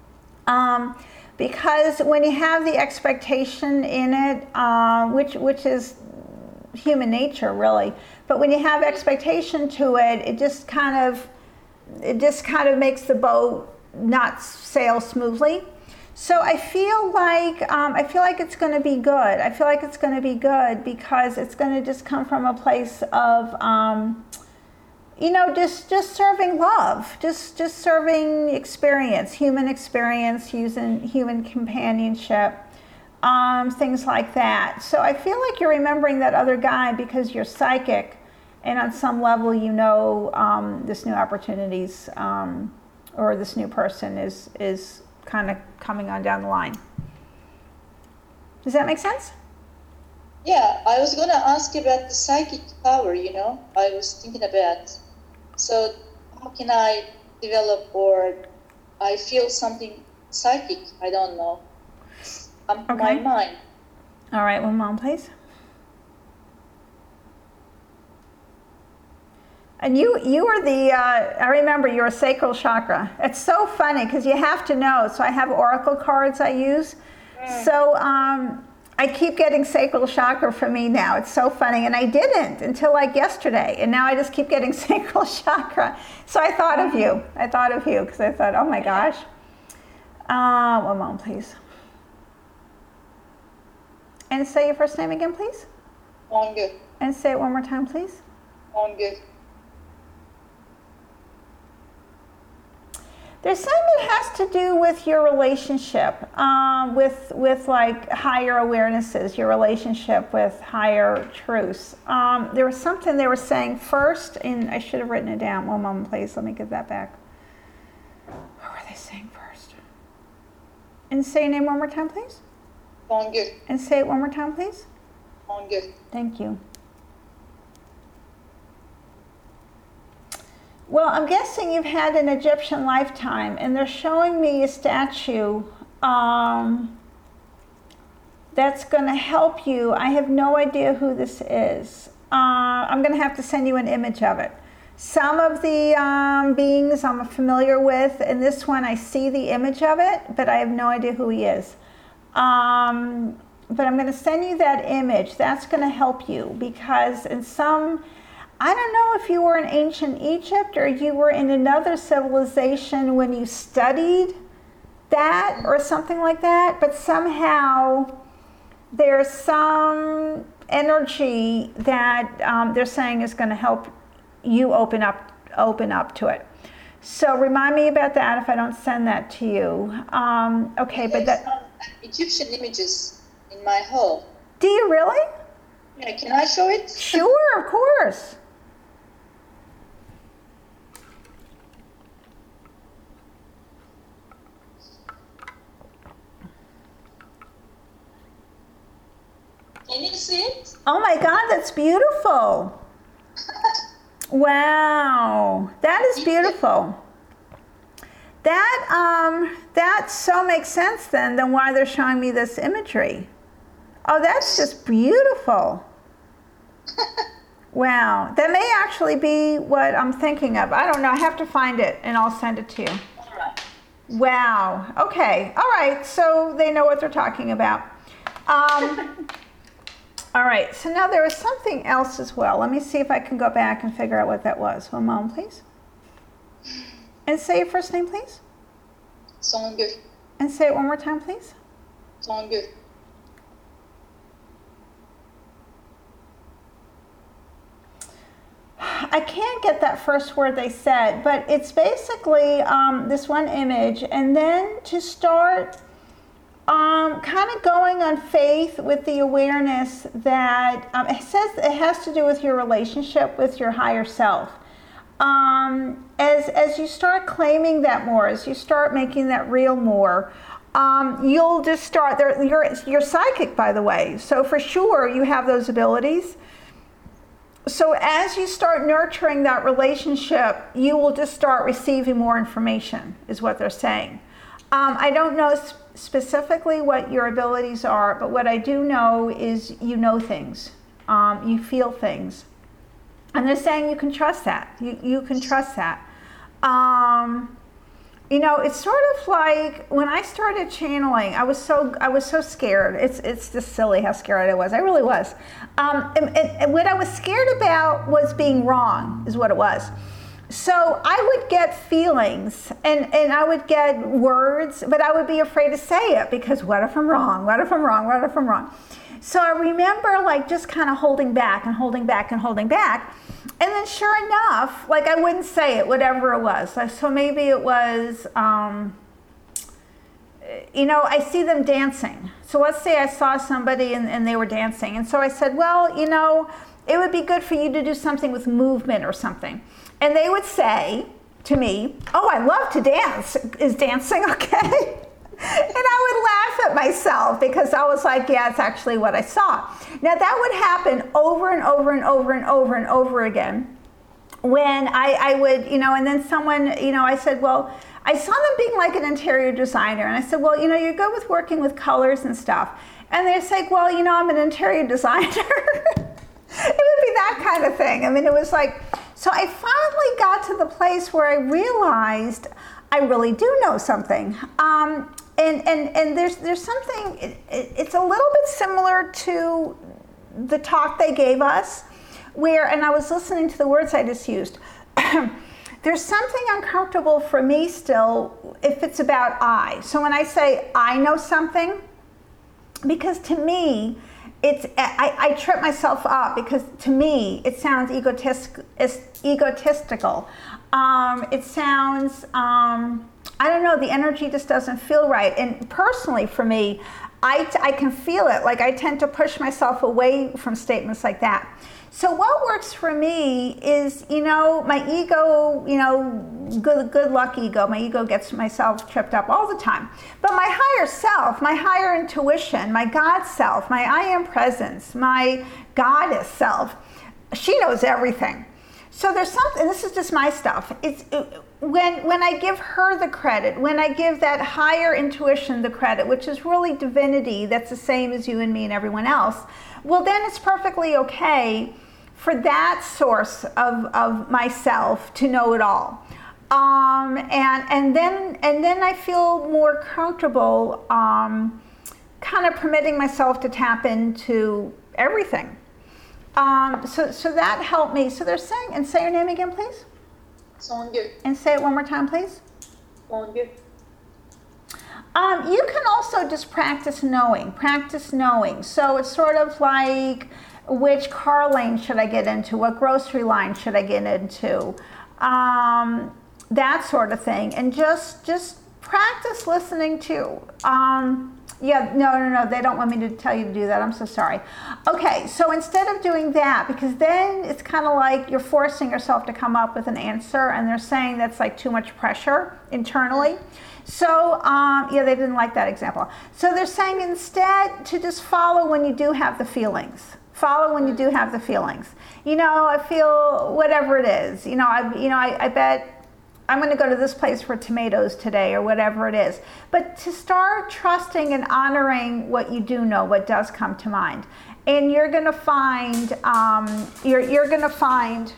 Because when you have the expectation in it, which is human nature, really, but when you have expectation to it, it just kind of makes the boat not sail smoothly. So I feel like it's going to be good. I feel like it's going to be good because it's going to just come from a place of just serving love, just serving experience, using human companionship, things like that. So I feel like you're remembering that other guy because you're psychic, and on some level, this new opportunities or this new person is kind of coming on down the line. Does that make sense? Yeah, I was gonna ask about the psychic power, I was thinking about. So how can I develop, or I feel something psychic? I don't know. My mind. All right, one moment, please. And you are I remember your sacral chakra. It's so funny because you have to know. So I have oracle cards I use. So I keep getting sacral chakra for me now. It's so funny. And I didn't until like yesterday. And now I just keep getting sacral chakra. So I thought of you. Because I thought, oh my gosh. One moment, please. And say your first name again, please. Songül. And say it one more time, please. Songül. There's something that has to do with your relationship, with like higher awarenesses, your relationship with higher truths. There was something they were saying first, and I should have written it down. One moment, please. Let me get that back. What were they saying first? And say your name one more time, please. Songül. And say it one more time, please. Songül. Thank you. Well, I'm guessing you've had an Egyptian lifetime, and they're showing me a statue that's going to help you. I have no idea who this is. I'm going to have to send you an image of it. Some of the beings I'm familiar with, and this one I see the image of it, but I have no idea who he is. But I'm going to send you that image. That's going to help you, because in some... I don't know if you were in ancient Egypt or you were in another civilization when you studied that or something like that, but somehow there's some energy that they're saying is going to help you open up to it. So remind me about that if I don't send that to you. Okay, but There's that... some Egyptian images in my home. Do you really? Yeah, can I show it? Sure, of course. Can you see it? Oh my God, that's beautiful. Wow, that is beautiful. That so makes sense then why they're showing me this imagery. Oh, that's just beautiful. Wow, that may actually be what I'm thinking of. I don't know, I have to find it and I'll send it to you. All right. Wow, okay, all right, so they know what they're talking about. All right, so now there was something else as well. Let me see if I can go back and figure out what that was. One moment, please. And say your first name, please. Songül. And say it one more time, please. Songül. I can't get that first word they said, but it's basically this one image, and then to start kind of going on faith with the awareness that it says it has to do with your relationship with your higher self. As you start claiming that more, as you start making that real more, you'll just start. You're psychic, by the way, so for sure you have those abilities. So as you start nurturing that relationship, you will just start receiving more information, is what they're saying. I don't know specifically what your abilities are, but what I do know is you know things, you feel things. And they're saying you can trust that. You can trust that. You know, it's sort of like when I started channeling, I was so scared. It's just silly how scared I was. I really was. And what I was scared about was being wrong, is what it was. So I would get feelings and I would get words, but I would be afraid to say it because what if I'm wrong? What if I'm wrong? What if I'm wrong? So I remember like just kind of holding back and holding back and holding back. And then sure enough, like I wouldn't say it, whatever it was. So maybe it was, you know, I see them dancing. So let's say I saw somebody and they were dancing. And so I said, well, you know, it would be good for you to do something with movement or something. And they would say to me, oh, I love to dance. Is dancing okay? And I would laugh at myself because I was like, yeah, it's actually what I saw. Now that would happen over and over and over and over and over again when I would, you know, and then someone, you know, I said, well, I saw them being like an interior designer. And I said, well, you know, you're good with working with colors and stuff. And they're like, well, you know, I'm an interior designer. It would be that kind of thing. I mean, it was like, so I finally got to the place where I realized I really do know something. And there's something, it's a little bit similar to the talk they gave us, where, and I was listening to the words I just used, There's something uncomfortable for me still if it's about I. So when I say I know something, because to me, I trip myself up because to me it sounds egotistical. It sounds, I don't know, the energy just doesn't feel right. And personally for me, I can feel it. Like I tend to push myself away from statements like that. So what works for me is, my ego, good luck ego. My ego gets myself tripped up all the time. But my higher self, my higher intuition, my God self, my I am presence, my goddess self, she knows everything. So there's something, this is just my stuff. When I give her the credit, when I give that higher intuition the credit, which is really divinity, that's the same as you and me and everyone else, well, then it's perfectly okay for that source of myself to know it all. And then I feel more comfortable kind of permitting myself to tap into everything. So that helped me. So they're saying, and say your name again, please. Songül. And say it one more time, please. Songül. You can also just practice knowing. So it's sort of like, which car lane should I get into? What grocery line should I get into? That sort of thing. And just practice listening too. Yeah, no, they don't want me to tell you to do that. I'm so sorry. Okay, so instead of doing that, because then it's kind of like you're forcing yourself to come up with an answer, and they're saying that's like too much pressure internally. So, yeah, they didn't like that example. So they're saying instead to just follow when you do have the feelings. Follow when you do have the feelings. I feel whatever it is. I bet I'm going to go to this place for tomatoes today or whatever it is. But to start trusting and honoring what you do know, what does come to mind. And you're going to find, you're going to find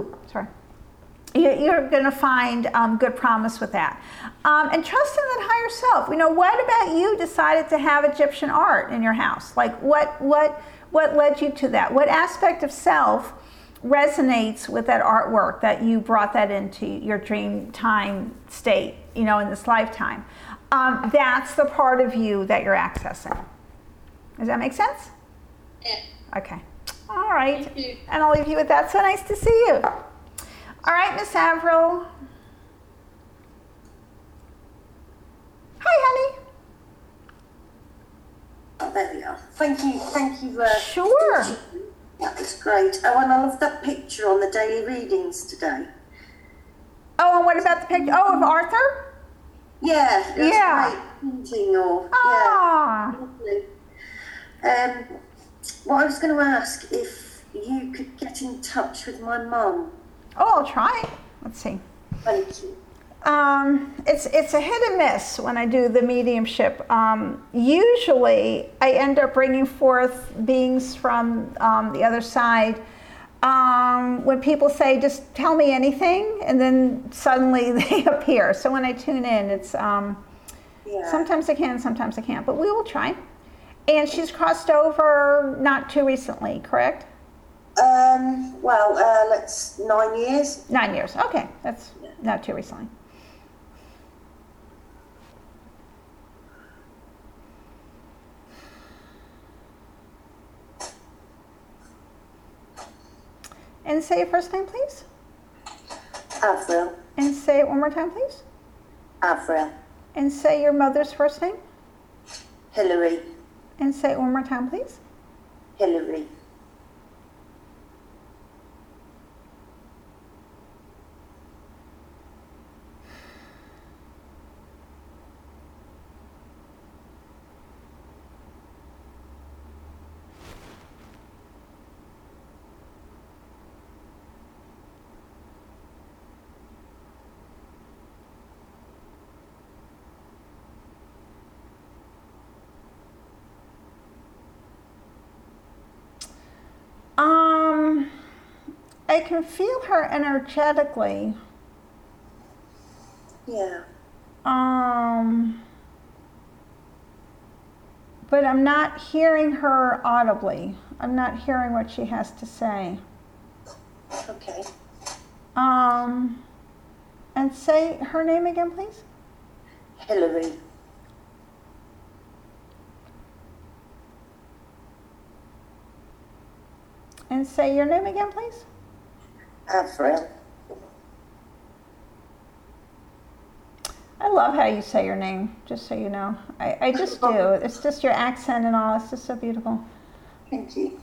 good promise with that. And trusting that higher self. What about you decided to have Egyptian art in your house? Like what led you to that? What aspect of self resonates with that artwork that you brought that into your dream time state, in this lifetime? That's the part of you that you're accessing. Does that make sense? Yeah. Okay. All right. Thank you. And I'll leave you with that. So nice to see you. All right, Miss Avril. Hi, honey. Oh, there we are. Thank you. Sure. That was great. Oh, and I love that picture on the daily readings today. Oh, and what about the picture? Oh, of Arthur? Yeah. That's Yeah. great painting or Ah. yeah. Lovely. What I was going to ask, if you could get in touch with my mum. Oh, I'll try. Let's see. Thank you. It's a hit and miss when I do the mediumship. Usually I end up bringing forth beings from the other side. When people say, just tell me anything, and then suddenly they appear. So when I tune in, it's sometimes I can, sometimes I can't, but we will try. And she's crossed over not too recently, correct? That's 9 years. 9 years. Okay, that's not too recently. And say your first name, please. Avril. And say it one more time, please. Avril. And say your mother's first name. Hillary. And say it one more time, please. Hillary. I can feel her energetically. Yeah. But I'm not hearing her audibly. I'm not hearing what she has to say. Okay. And say her name again, please. Hillary. And say your name again, please. Avril. I love how you say your name, just so you know. I just do. It's just your accent and all. It's just so beautiful. Thank you.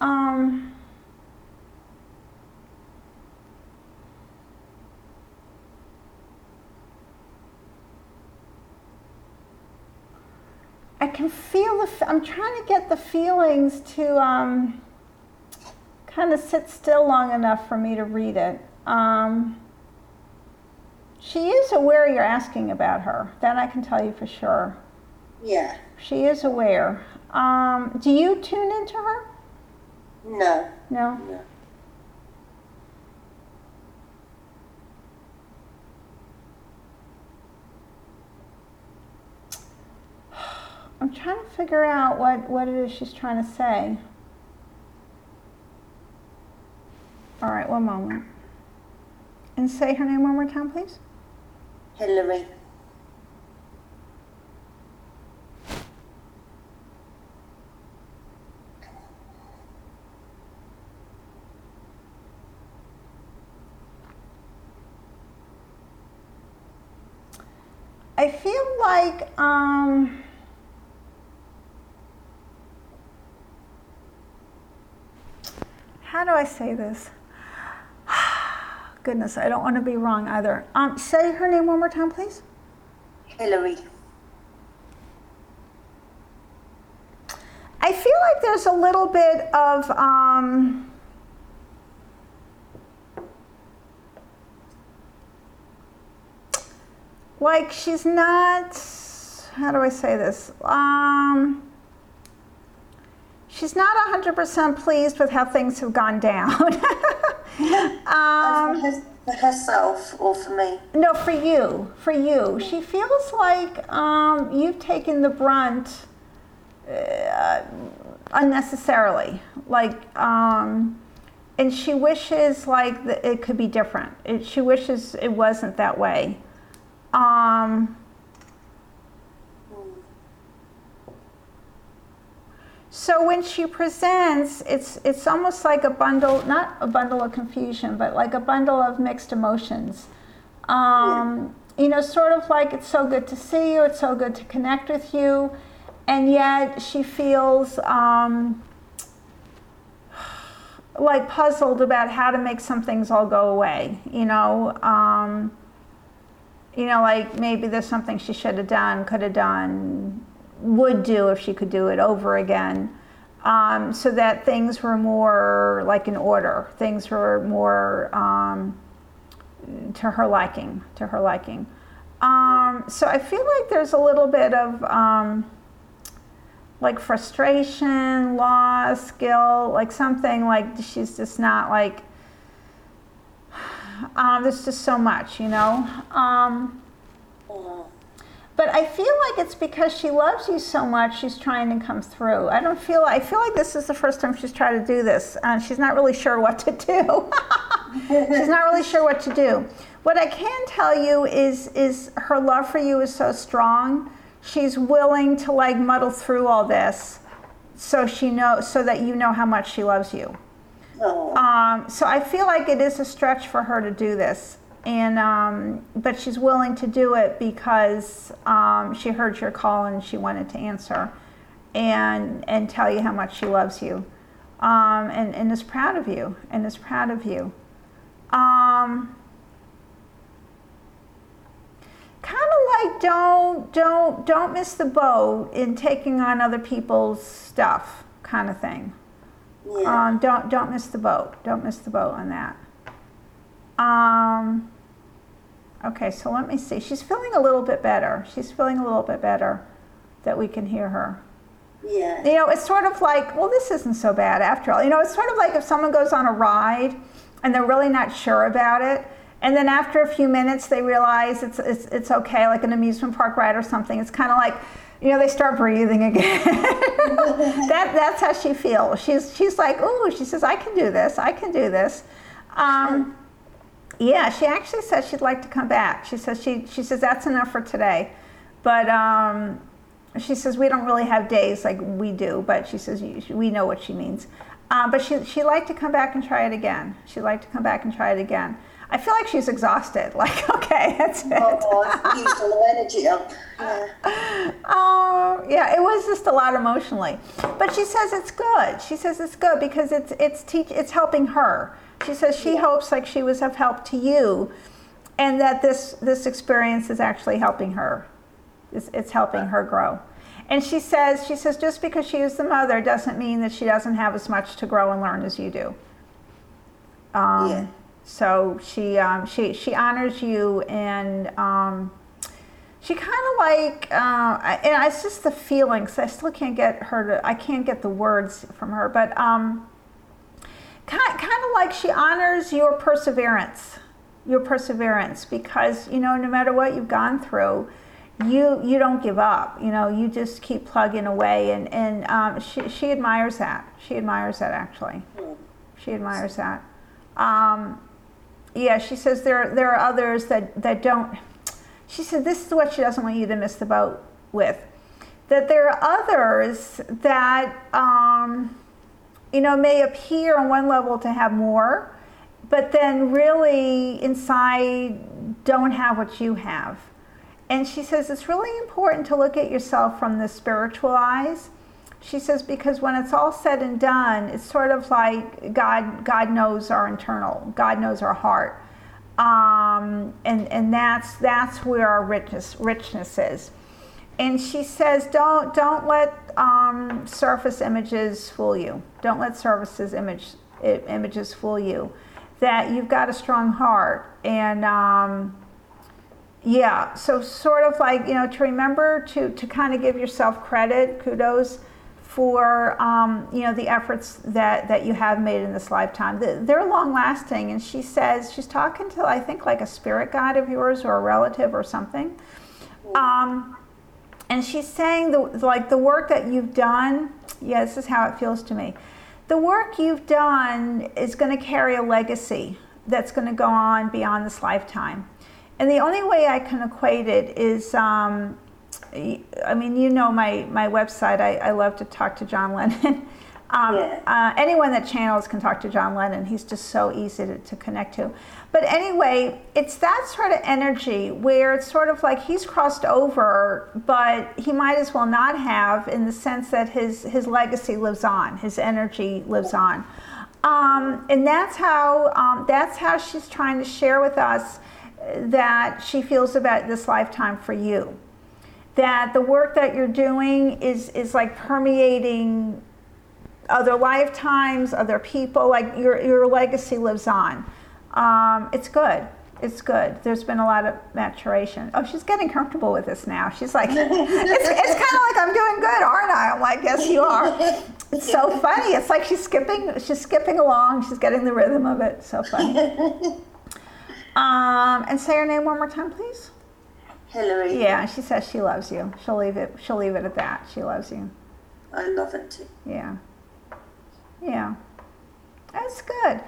I can feel I'm trying to get the feelings to kind of sit still long enough for me to read it. She is aware you're asking about her. That I can tell you for sure. Yeah. She is aware. Do you tune into her? No. No? No. I'm trying to figure out what it is she's trying to say. All right, one moment. And say her name one more time, please. Hillary. I feel like how do I say this? Goodness, I don't want to be wrong either. Say her name one more time, please. Hillary. I feel like there's a little bit of like she's not, how do I say this? She's not 100% pleased with how things have gone down. For herself or for me? No, for you. For you. She feels like you've taken the brunt unnecessarily. Like, and she wishes like it could be different. She wishes it wasn't that way. So when she presents, it's almost like a bundle, not a bundle of confusion, but like a bundle of mixed emotions. You know, sort of like it's so good to see you, it's so good to connect with you, and yet she feels like puzzled about how to make some things all go away. You know, like maybe there's something she should have done, could have done, would do if she could do it over again, so that things were more like in order. Things were more to her liking. So I feel like there's a little bit of like frustration, loss, guilt, like something like she's just not like. There's just so much, you know. But I feel like it's because she loves you so much, she's trying to come through. I feel like this is the first time she's tried to do this, and she's not really sure what to do. She's not really sure what to do. What I can tell you is her love for you is so strong. She's willing to like muddle through all this, so that you know how much she loves you. So I feel like it is a stretch for her to do this. And but she's willing to do it because she heard your call and she wanted to answer and tell you how much she loves you, and is proud of you kind of like don't miss the boat in taking on other people's stuff, kind of thing. Yeah. Don't miss the boat on that. Okay, so let me see. She's feeling a little bit better. That we can hear her. Yeah. You know, it's sort of like, well, this isn't so bad after all. You know, it's sort of like if someone goes on a ride and they're really not sure about it, and then after a few minutes they realize it's okay, like an amusement park ride or something. It's kind of like, you know, they start breathing again. That's how she feels. She's like, ooh, she says, I can do this. Yeah, she actually says she'd like to come back. She says that's enough for today, but she says we don't really have days like we do, but she says we know what she means. But she'd like to come back and try it again. She'd like to come back and try it again. I feel like she's exhausted. Like, okay, that's it. I've used all the energy up. Yeah. Yeah, it was just a lot emotionally. But she says it's good. She says it's good because it's helping her. She says she hopes like she was of help to you, and that this experience is actually helping her. It's helping her grow. And she says just because she is the mother doesn't mean that she doesn't have as much to grow and learn as you do. Yeah. So she honors you, and she kind of like, and it's just the feelings. I still can't get I can't get the words from her, but kind of like she honors your perseverance, because no matter what you've gone through, you don't give up. You just keep plugging away, and she admires that. She admires that actually. She admires that. Yeah, she says there are others that don't. She said this is what she doesn't want you to miss the boat with. That there are others that may appear on one level to have more, but then really inside don't have what you have. And she says it's really important to look at yourself from the spiritual eyes. She says because when it's all said and done, it's sort of like God knows our internal, God knows our heart, and that's where our richness is. And she says don't let surface images fool you. Don't let images fool you. That you've got a strong heart, and yeah, so sort of like to remember to kind of give yourself credit, kudos for the efforts that you have made in this lifetime. They're long lasting, and she says she's talking to, I think, like a spirit guide of yours or a relative or something, and she's saying the work that you've done. Yeah, this is how it feels to me. The work you've done is going to carry a legacy that's going to go on beyond this lifetime, and the only way I can equate it is. I mean, my website, I love to talk to John Lennon. Anyone that channels can talk to John Lennon. He's just so easy to connect to. But anyway, it's that sort of energy where it's sort of like he's crossed over, but he might as well not have, in the sense that his legacy lives on, his energy lives on. And that's how she's trying to share with us that she feels about this lifetime for you. That the work that you're doing is like permeating other lifetimes, other people, like your legacy lives on. It's good. It's good. There's been a lot of maturation. Oh, she's getting comfortable with this now. She's like, it's kind of like I'm doing good, aren't I? I'm like, yes, you are. It's so funny. It's like she's skipping along. She's getting the rhythm of it. So funny. And say her name one more time, please. Hillary. Yeah, she says she loves you. She'll leave it at that. She loves you. I love it too. Yeah. Yeah. That's good.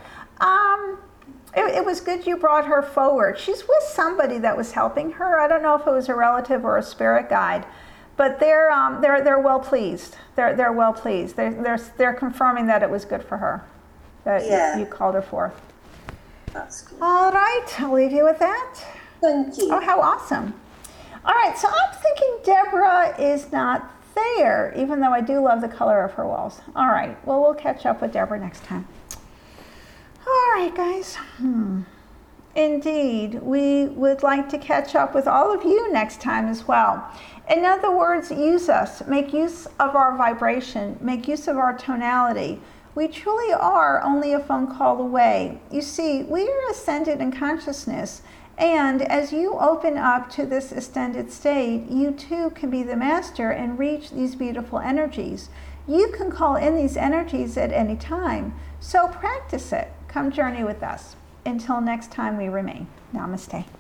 It was good you brought her forward. She's with somebody that was helping her. I don't know if it was a relative or a spirit guide, but they're well pleased. They're well pleased. They're confirming that it was good for her. That you called her forth. That's good. All right, I'll leave you with that. Thank you. Oh, how awesome. All right, so I'm thinking Deborah is not there, even though I do love the color of her walls. All right, well, we'll catch up with Deborah next time. All right, guys. Indeed, we would like to catch up with all of you next time as well. In other words, use us. Make use of our vibration. Make use of our tonality. We truly are only a phone call away. You see, we are ascended in consciousness. And as you open up to this extended state, you too can be the master and reach these beautiful energies. You can call in these energies at any time. So practice it. Come journey with us. Until next time, we remain. Namaste.